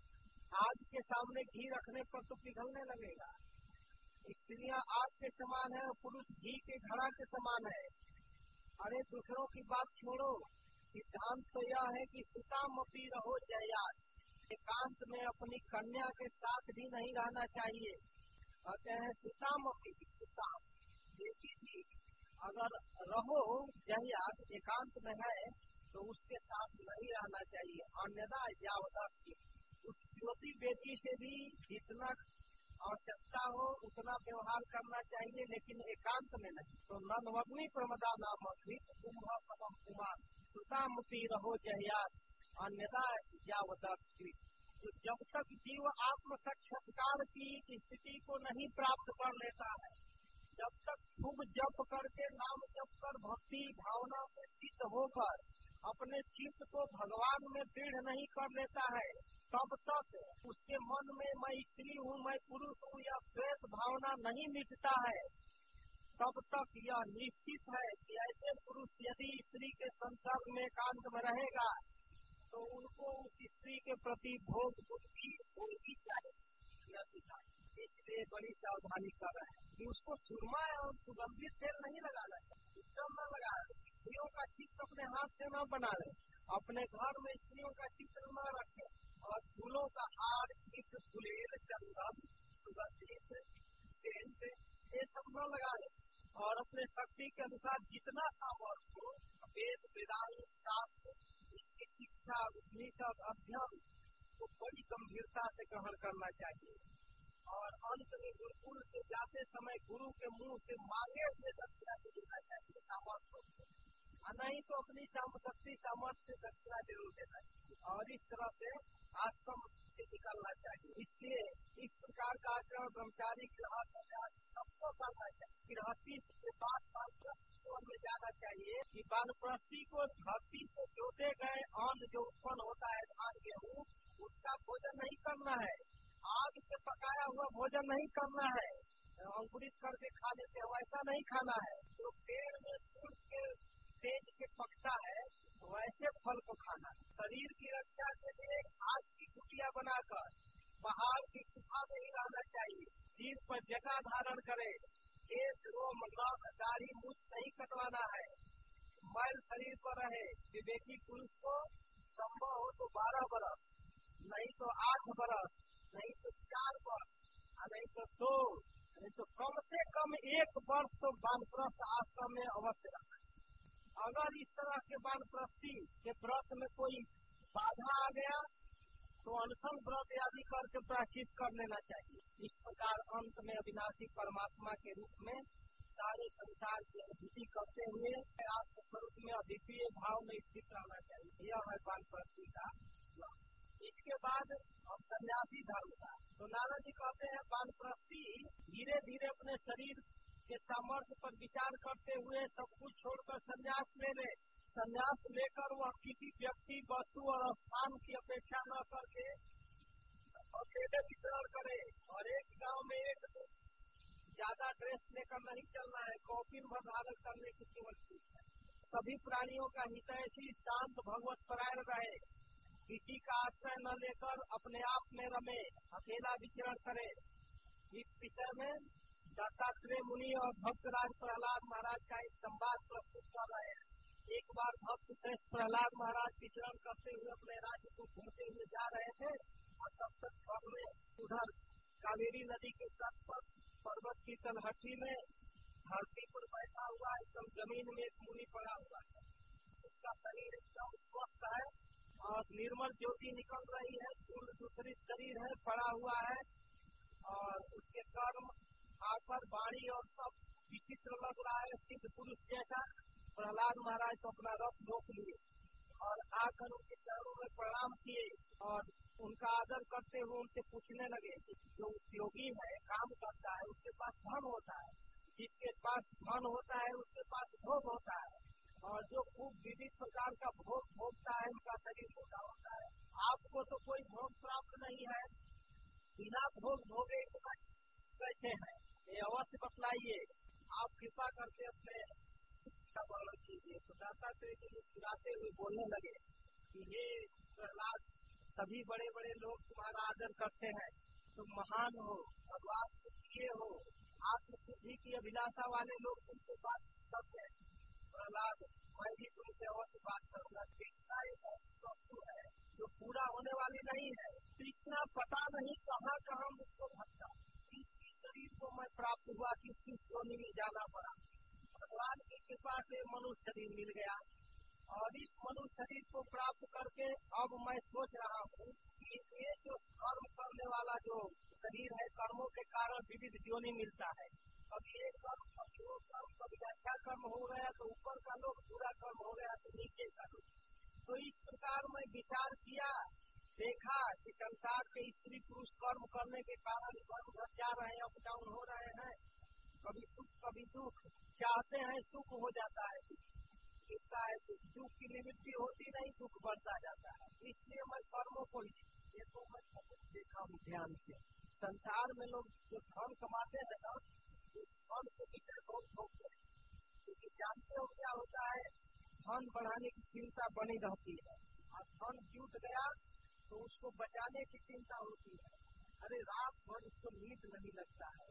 आग के सामने घी रखने पर तो पिघलने लगेगा। स्त्रियां आग के समान है और पुरुष घी के घड़ा के समान है। अरे दूसरों की बात छोड़ो, सिद्धांत तो यह है कि सुतामपी रहो जयाद, एकांत में अपनी कन्या के साथ भी नहीं रहना चाहिए। कहते हैं सुतामपी, सुताम बेटी भी अगर रहो जयाद एकांत में है तो उसके साथ नहीं रहना चाहिए। अन्यथा यावदर्थ, उस ज्योति बेटी से भी जितना आवश्यकता हो उतना व्यवहार करना चाहिए, लेकिन एकांत में नहीं। तो नन्वग्नि प्रमदा नाम कुंभ समम कुमार सुतामपी रहो जहियाद अन्यथा यावदर्थ। तो जब तक जीव आत्म साक्षात्कार की स्थिति को नहीं प्राप्त कर लेता है, जब तक खूब जप करके नाम जप कर भक्ति भावना से चित्त होकर अपने चित्त को भगवान में दृढ़ नहीं कर लेता है, तब तक उसके मन में मैं स्त्री हूँ मैं पुरुष हूँ या द्वेष भावना नहीं मिटता है। तब तक यह निश्चित है कि ऐसे पुरुष यदि स्त्री के संसर्ग में एकांत में रहेगा तो उनको उस स्त्री के प्रति भोग बुद्धि होनी चाहिए। इसलिए बड़ी सावधानी कर रहे हैं कि उसको सुरमा और सुगंधित तेल नहीं लगाना चाहिए, एकदम न लगाए। स्त्रियों का चित्र अपने हाथ से न बना ले, अपने घर में स्त्रियों का चित्र न रखे और फूलों का हार, चित्र, फुलेल, चंदन, सुगंधित सेंट ये सब न लगा ले और अपने शक्ति के अनुसार जितना सामर्थ्य हो वेद वेदांत शास्त्र इसकी शिक्षा उपनिषद अध्ययन को बड़ी गंभीरता से ग्रहण करना चाहिए। और अंत में गुरुकुल से जाते समय गुरु के मुंह से मांगे हुए दक्षिणा को देना चाहिए सामर्थ्य, नहीं तो अपनी शक्ति सामर्थ्य से दक्षिणा जरूर देना चाहिए। और इस तरह से आश्रम से निकलना चाहिए। इसलिए इस प्रकार का आचरण ब्रह्मचारी सबको करना चाहिए। गृहस्थी के बाद वानप्रस्थी में जाना चाहिए कि वानप्रस्थी को धरती से जोते गए अन्न जो उत्पन्न होता है धान गेहूँ, उसका भोजन नहीं करना है। आग से पकाया हुआ भोजन नहीं करना है, अंकुरित करके खा लेते हैं वैसा नहीं खाना है। जो पेड़ में सूर्य के तेज से पकता है वैसे फल को खाना है। शरीर की रक्षा के लिए घास की कुटिया बनाकर पहाड़ की गुफा में ही रहना चाहिए। सिर पर जगह धारण करे, केश रोम नख दाढ़ी मूछ नहीं कटवाना है, मैल शरीर पर रहे। विवेकी पुरुष को संभव हो तो 12 बरस, नहीं तो 8 बरस, नहीं तो 4 वर्ष, नहीं तो 2, नहीं तो कम से कम 1 वर्ष तो वानप्रस्थ आश्रम में अवश्य रखना। अगर इस तरह के वानप्रस्थी के व्रत में कोई बाधा आ गया तो अनशन व्रत आदि करके प्रायश्चित कर लेना चाहिए। इस प्रकार अंत में अविनाशी परमात्मा के रूप में सारे संसार की अनुभूति करते हुए आत्म स्वरूप में अद्वितीय भाव में स्थित रहना चाहिए। यह है वानप्रस्थी का लक्ष्य। इसके बाद अब सन्यासी धर्म का, तो नारद जी कहते हैं वानप्रस्थी धीरे धीरे अपने शरीर के सामर्थ्य पर विचार करते हुए सब कुछ छोड़कर संन्यास ले ले। संन्यास लेकर वह किसी व्यक्ति वस्तु और स्थान की अपेक्षा न करके अकेले विचरण करे और एक गांव में एक ज्यादा ड्रेस लेकर नहीं चलना है, कॉफिन भर धारण करने की केवल चीज है। सभी प्राणियों का हितैषी शांत भगवत परायण रहे, किसी का आश्रय न लेकर अपने आप में रमे, अकेला विचरण करे। इस विषय में दत्तात्रेय मुनि और भक्तराज प्रहलाद महाराज का एक संवाद प्रस्तुत कर रहे हैं। एक बार भक्त श्रेष्ठ प्रहलाद महाराज विचरण करते हुए अपने राज्य को घूमते हुए जा रहे थे और तब तक घर में उधर कावेरी नदी के तट पर पर्वत की तलहटी में धरती पर बैठा हुआ एकदम जमीन में एक मुनि पड़ा हुआ है। उसका शरीर एकदम स्वस्थ है और निर्मल ज्योति निकल रही है, दूसरी शरीर है, पड़ा हुआ है और उसके कर्म आकर वाणी और सब विचित्र लग रहा है, सिद्ध पुरुष जैसा। प्रहलाद महाराज तो अपना रथ रोक लिए और आकर उनके चरणों में प्रणाम किए और उनका आदर करते हुए उनसे पूछने लगे कि जो उपयोगी है, काम करता है, उसके पास धन होता है, जिसके पास धन होता है उसके पास भोग होता है, और जो खूब विविध प्रकार का भोग भोगता है उनका शरीर मोटा होता है। आपको तो कोई भोग प्राप्त नहीं है, बिना भोग भोगे कैसे है, ये अवश्य बतलाइए। आप कृपा करके अपने का वर्णन कीजिए। तो दत्तात्रेय जी मुस्कुराते हुए बोलने लगे कि ये प्रहलाद, सभी बड़े बड़े लोग तुम्हारा आदर करते हैं, तुम महान हो, भगवान को किए हो, आत्मसिद्धि की अभिलाषा वाले लोग तुमसे बात करते हैं। प्रहलाद, मैं भी तुमसे अवश्य बात करूँगा। तृष्णा एक ऐसी वस्तु है जो पूरा होने वाली नहीं है। तृष्णा पता नहीं कहाँ कहाँ मुझको भटका, किसी शरीर को मैं प्राप्त हुआ, किसी योनि में जाना पड़ा। भगवान की कृपा से मनुष्य शरीर मिल गया और इस मनुष्य शरीर को प्राप्त करके अब मैं सोच रहा हूँ कि ये जो कर्म करने वाला जो शरीर है, कर्मों के कारण विविध योनि मिलता है। कभी एक कर्म, कभी वो कर्म, कभी अच्छा कर्म हो गया तो ऊपर का लोग, बुरा कर्म हो गया तो नीचे का लोग। तो इस प्रकार मैं विचार किया, देखा कि संसार के स्त्री पुरुष कर्म करने के कारण कर्म घट जा रहे हैं, अप डाउन हो रहे हैं, कभी सुख कभी दुख, चाहते हैं सुख हो जाता है, गिरता है दुख की निवृत्ति होती नहीं, दुख बढ़ता जाता है। इसलिए मैं कर्मों को ये तो मैं देखा हूँ ध्यान से। संसार में लोग जो धन कमाते हैं ना, उस धन से विषय बहुत भोगते हैं, क्योंकि जानते हो क्या होता है, धन बढ़ाने की चिंता बनी रहती है और धन जुट गया तो उसको बचाने की चिंता होती है। अरे रात भर उसको नींद नहीं लगता है।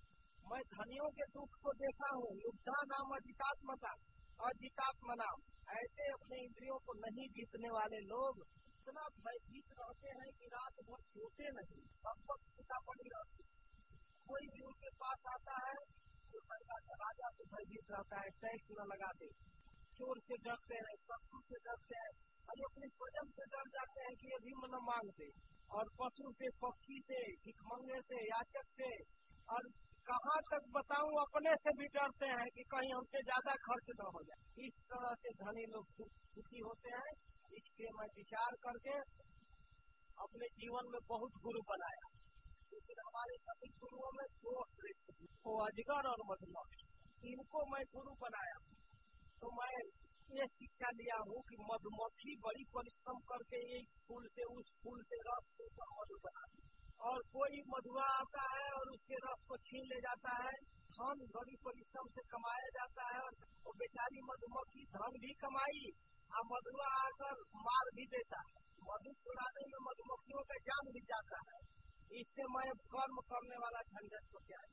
मैं धनियों के दुख को देखा हूँ। युद्धा नाम अजितात्मता, अजितात्मना, ऐसे अपने इंद्रियों को नहीं जीतने वाले लोग इतना भयभीत रहते हैं कि रात भर सोते नहीं, सब वक्त चिंता पड़ी रहती है। कोई भी उनके पास आता है तो सरकार का राजा से भयभीत रहता है, टैक्स न लगा दे, चोर से डरते हैं, शत्रु से डरते हैं, और अपने स्वजन से डर जाते हैं कि अभी न मांग दे, और पशु से, पक्षी से, भिखमंगे से, याचक से, और कहाँ तक बताऊं अपने से भी डरते हैं कि कहीं हमसे ज्यादा खर्च न हो जाए। इस तरह से धनी लोग दुखी होते हैं। इसलिए मैं विचार करके अपने जीवन में बहुत गुरु बनाया, लेकिन हमारे सभी गुरुओं में दो श्रेष्ठ वो अजगर और मधुमक्खी, इनको मैं गुरु बनाया। तो मैं ये शिक्षा लिया हूँ कि मधुमक्खी बड़ी परिश्रम करके इस फूल से उस फूल से रस लेकर मधु बनाती, और कोई मधुआ आता है और उसके रस को छीन ले जाता है। धन बड़ी परिश्रम से कमाया जाता है और वो बेचारी मधुमक्खी धन भी कमाई और मधुआ आकर मार भी देता है। मधु चुराने में मधुमक्खियों का जान भी जाता है। इससे मैं कर्म करने वाला झंझट को क्या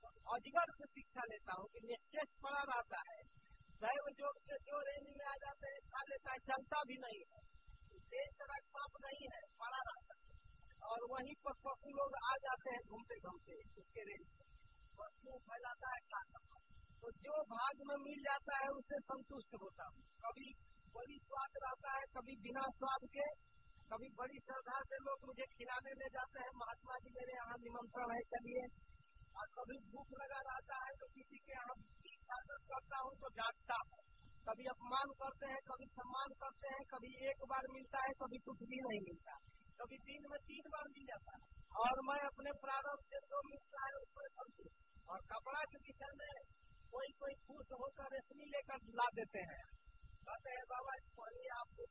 अजगर से शिक्षा लेता हूँ कि निश्चय पड़ा रहता है, दैव योग से जो रेंज में आ जाते हैं खा लेता है, चलता भी नहीं है, तेज तरह सांप नहीं है, पड़ा रहता है। और वहीं पर पशु लोग आ जाते हैं घूमते घूमते उसके रेंज में, पशु फैलाता है खाता। तो जो भाग में मिल जाता है उससे संतुष्ट होता हूँ। कभी बड़ी स्वाद रहता है, कभी बिना स्वाद के, कभी बड़ी श्रद्धा से लोग मुझे खिलाने ले जाते हैं, महात्मा जी मेरे यहाँ निमंत्रण है चलिए। और कभी भूख लगा रहता है तो किसी के यहाँ स्वागत करता हूँ तो डांटता हूँ, कभी अपमान करते हैं, कभी सम्मान करते हैं, कभी एक बार मिलता है, कभी कुछ भी नहीं मिलता, कभी दिन में 3 बार मिल जाता है। और मैं अपने प्रारंभ से जो मिलता है उसमें संतुष्ट। और कपड़ा के विषय में कोई खुश होकर रेशमी लेकर ला देते हैं, कहते हैं बाबा पहले आपको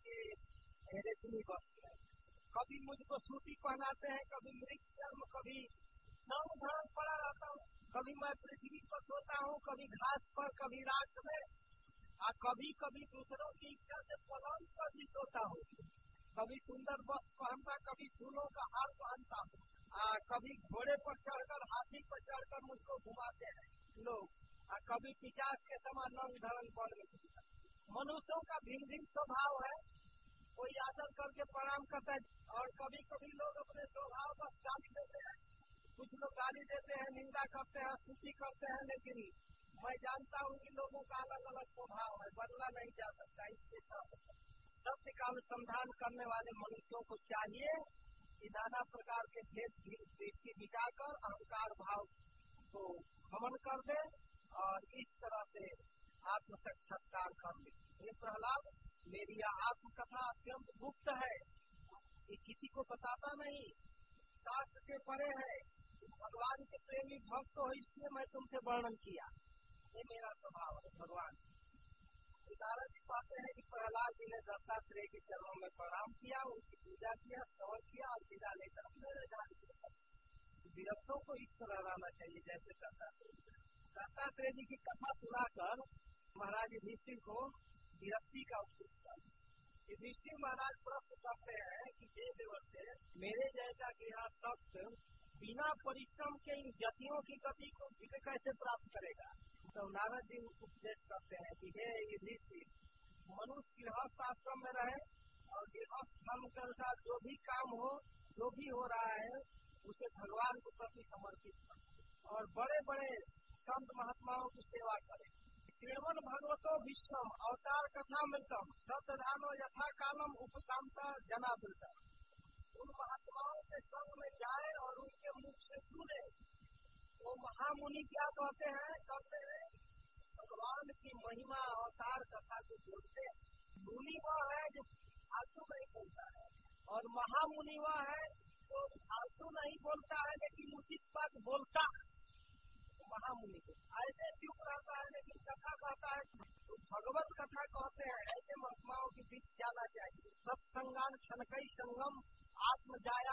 ये रेशमी वस्त्र है। कभी मुझको सूती पहनाते हैं, कभी मृग चर्म, कभी नव धारण पड़ा रहता हूँ। कभी मैं पृथ्वी पर सोता हूँ, कभी घास पर, कभी रात में, और कभी कभी दूसरों की इच्छा से पलंग पर भी सोता हूँ। कभी सुंदर वस्त्र पहनता, कभी फूलों का हार पहनता हूँ, कभी घोड़े पर चढ़कर, हाथी पर चढ़कर मुझको घुमाते हैं लोग, और कभी पिशाच के समान नव धारण बन में। मनुष्यों का भिन्न भिन्न स्वभाव है, कोई आदर करके प्रणाम करता है, और कभी कभी लोग अपने स्वभाव बस गाली देते हैं, कुछ लोग गाली देते हैं, निंदा करते हैं, स्तुति करते हैं, लेकिन मैं जानता हूँ कि लोगों का अलग अलग स्वभाव है, बदला नहीं जा सकता। इसके साथ सत्य का अनुसंधान करने वाले मनुष्यों को चाहिए कि नाना प्रकार के भेद दृष्टि दिखाकर अहंकार भाव को खमन कर दे और इस तरह से आत्म साक्षात्कार कर ले। ये प्रहलाद, मेरी यह आत्मकथा अत्यंत गुप्त है, ये किसी को बताता नहीं, शास्त्र के परे है, भगवान के प्रेमी भक्त हो इसलिए मैं तुमसे वर्णन किया। ये मेरा स्वभाव है। भगवान नारद जी पाते हैं कि प्रहलाद जी ने दत्तात्रेय के चरणों में प्रणाम किया, उनकी पूजा किया, स्तवन किया और विदा लेकर अपने राज किया। विरक्तों को इस तरह रहना चाहिए जैसे दत्तात्रेय जी की कथा सुनाकर महाराज युधिष्ठिर को विरक्ति का उपदेश किया। युधिष्ठिर महाराज प्रश्न करते हैं कि हे देवर्षि, मेरे जैसा गृहस्थ बिना परिश्रम के इन जतियों की गति को कैसे प्राप्त करेगा। तो नारद जी उपदेश करते हैं कि हे युधिष्ठिर, मनुष्य गृहस्थ आश्रम में रहे और गृहस्थ धर्म के अनुसार जो भी काम हो, जो भी हो रहा है, उसे भगवान के प्रति समर्पित करे और बड़े बड़े संत महात्माओं की सेवा करे। श्रीमन भगवतो विश्वम अवतार कथा मृतम सतधानो यथा कालम उपशांता जनावृता। उन महात्माओं के संग में जाए और उनके मुख से सुने। वो महामुनि क्या कहते हैं भगवान की महिमा अवतार कथा को बोलते हैं। मुनि वह है जो फालतू नहीं बोलता है और महामुनि वह है जो फालतू नहीं बोलता है लेकिन उचित बात बोलता है। महामुनि को ऐसे चुप रहता है लेकिन कथा कहता है, तो भगवत कथा कहते हैं। ऐसे महात्माओं के बीच जाना चाहिए। सत्संगान क्षणकई संगम आत्म जाया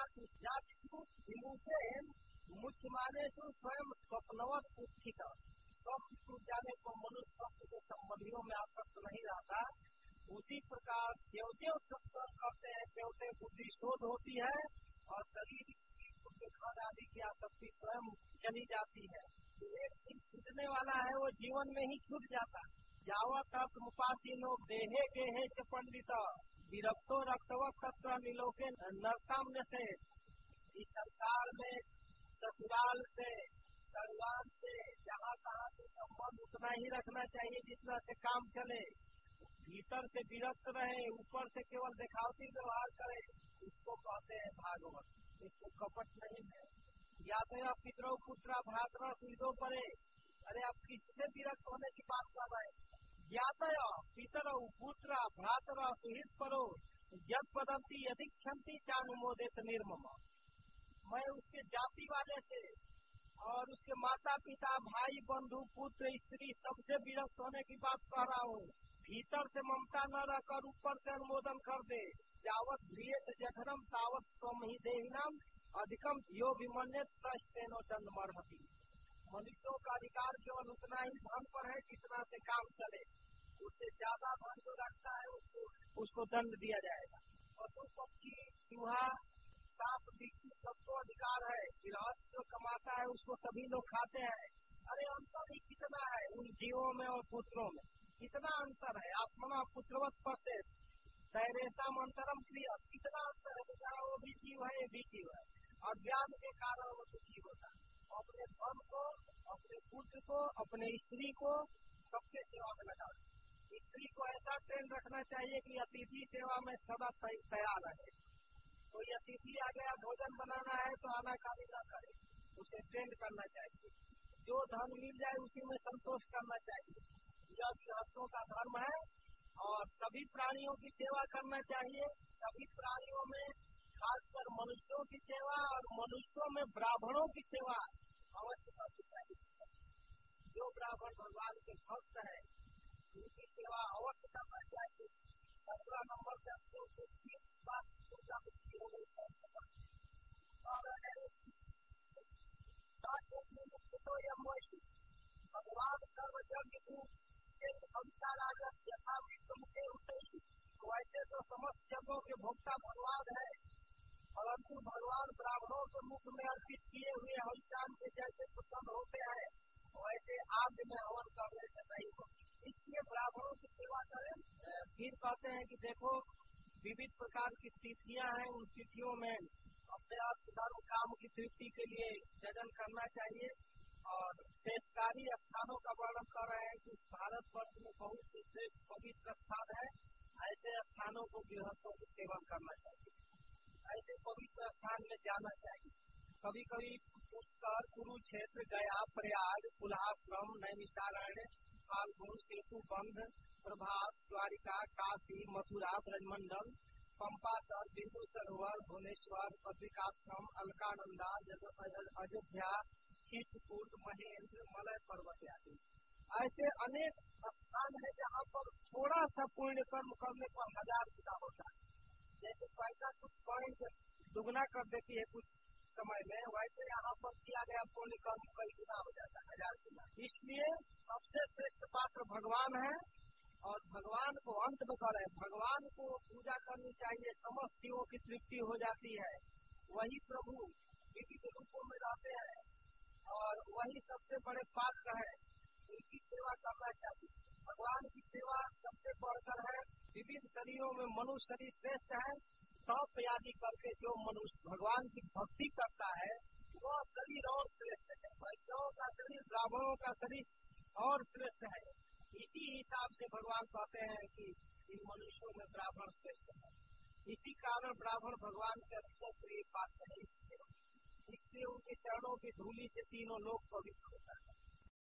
विमुचे मुख्य मानेशु स्वयं स्वप्नवत उत्थित। स्वप्न टूट जाने पर मनुष्य स्वप्न के संबंधियों में आसक्त नहीं रहता। उसी प्रकार देवदेव सत्संग करते हैं, देवते बुद्धि शोध होती है और शरीर खान आदि की आसक्ति स्वयं चली जाती है। एक दिन छूटने वाला है, वो जीवन में ही छूट जाता है। यावत उपासीनो देहे गेहे च पंडित विरक्तो रक्तवत तत्र निलोके नरकाम से। इस संसार में ससुराल से, संगान से, जहाँ तहाँ से संबंध उतना ही रखना चाहिए जितना से काम चले। भीतर से विरक्त रहे, ऊपर से केवल दिखावटी व्यवहार करे, इसको कहते हैं भागवत। इसको कपट नहीं है। या तो आप पितरों पुत्रा भ्रातरा सुहितो परे, अरे आप किससे विरक्त होने की बात कर रहे हैं। या तो पितरों पुत्रा भ्रातरा सुहित परो जब पदंती अधिक गच्छन्ति चानुमोदित निर्मम। मैं उसके जाति वाले से और उसके माता पिता भाई बंधु पुत्र स्त्री सबसे विरक्त होने की बात कह रहा हूँ। भीतर से ममता न रहकर ऊपर से अनुमोदन कर दे। यावत ध्रियेत जठरम तावत स्वम ही देहिनाम अधिकम यो विमन्यत सस्तेनो दंडमर्हति। मनुष्यों का अधिकार केवल उतना ही धन पर है जितना से काम चले। उससे ज्यादा धन जो रखता है उसको दंड दिया जाएगा। पशु पक्षी चूहा सांप बिच्छू सबको अधिकार है। गृहस्थ जो कमाता है उसको सभी लोग खाते हैं। अरे अंतर ही कितना है उन जीवों में और पुत्रों में, कितना अंतर है। आत्मना पुत्रवत पश्येत् तैरेषाम् अंतरम क्रिया। कितना अंतर है। बेचारा वो भी जीव है ये भी जीव है। अज्ञान के कारण वो दुखी होता है। अपने धन को अपने पुत्र को अपने स्त्री को सबके सेवा में लगा। स्त्री को ऐसा ट्रेन रखना चाहिए कि अतिथि सेवा में सदा तैयार रहे। कोई अतिथि आ गया भोजन बनाना है तो आनाकानी न करे, उसे ट्रेंड करना चाहिए। जो धन मिल जाए उसी में संतोष करना चाहिए। यह गृहस्थों का धर्म है। और सभी प्राणियों की सेवा करना चाहिए। सभी प्राणियों में खासकर मनुष्यों की सेवा और मनुष्यों में ब्राह्मणों की सेवा अवश्य करनी चाहिए। जो ब्राह्मण भगवान के भक्त है उनकी सेवा अवश्य करना चाहिए। 17 नंबर का श्लोक बात हो गई है। भगवान सर्वज्ञ यथा मुखे होते ही वैसे तो समस्त जगहों के भोक्ता भगवान है, परंतु भगवान ब्राह्मणों के मुख में अर्पित किए हुए हविष्यान से जैसे प्रसन्न होते हैं वैसे आग में हवन करने से नहीं हो। इसलिए ब्राह्मणों की सेवा करें। फिर कहते हैं कि देखो विविध प्रकार की तिथियां हैं, उन तिथियों में अपने आप धर्म काम की तृप्ति के लिए यजन करना चाहिए। और शेषकारी स्थानों का वर्णन कर रहे हैं कि भारत वर्ष में बहुत से श्रेष्ठ पवित्र स्थान है। ऐसे स्थानों को गृहस्थों की सेवन करना चाहिए। ऐसे पवित्र स्थान में जाना चाहिए। कभी कभी पुष्कर कुरुक्षेत्र गया प्रयाग कुल्हाश्रम नैमिषारण्य फाल्गुन सेतु बंध प्रभास द्वारिका काशी मथुरा ब्रजमंडल पंपासर बिंदु सरोवर भुवनेश्वर पद्रिकाश्रम अलकानंदा अयोध्या चित्रकूट महेंद्र मलय पर्वत आदि ऐसे अनेक स्थान है जहाँ पर थोड़ा सा पुण्य कर्म करने पर 1000 गुना होता है। जैसे पैसा कुछ पॉइंट दुगना कर देती है कुछ समय में, वैसे यहाँ पर किया गया पुण्य कर्म कई गुना हो जाता है, 1000 गुना। इसलिए सबसे श्रेष्ठ पात्र भगवान है और भगवान को अंत में करें। भगवान को पूजा करनी चाहिए, समस्त जीवों की तृप्ति हो जाती है। वही प्रभु विविध रूपों में रहते हैं और वही सबसे बड़े पात्र है। उनकी सेवा करना चाहिए। भगवान की सेवा सबसे बढ़कर है। विविध शरीरों में मनुष्य शरीर श्रेष्ठ है। तप आदि करके जो मनुष्य भगवान की भक्ति करता है वह शरीर और श्रेष्ठ है। वैष्णवों का शरीर ब्राह्मणों का शरीर और श्रेष्ठ है। इसी हिसाब से भगवान कहते हैं कि इन मनुष्यों में ब्राह्मण श्रेष्ठ है। इसी कारण ब्राह्मण भगवान के अतिशय प्रिय पात्र है। इसलिए उनके चरणों की धूलि से तीनों लोग पवित्र होता है।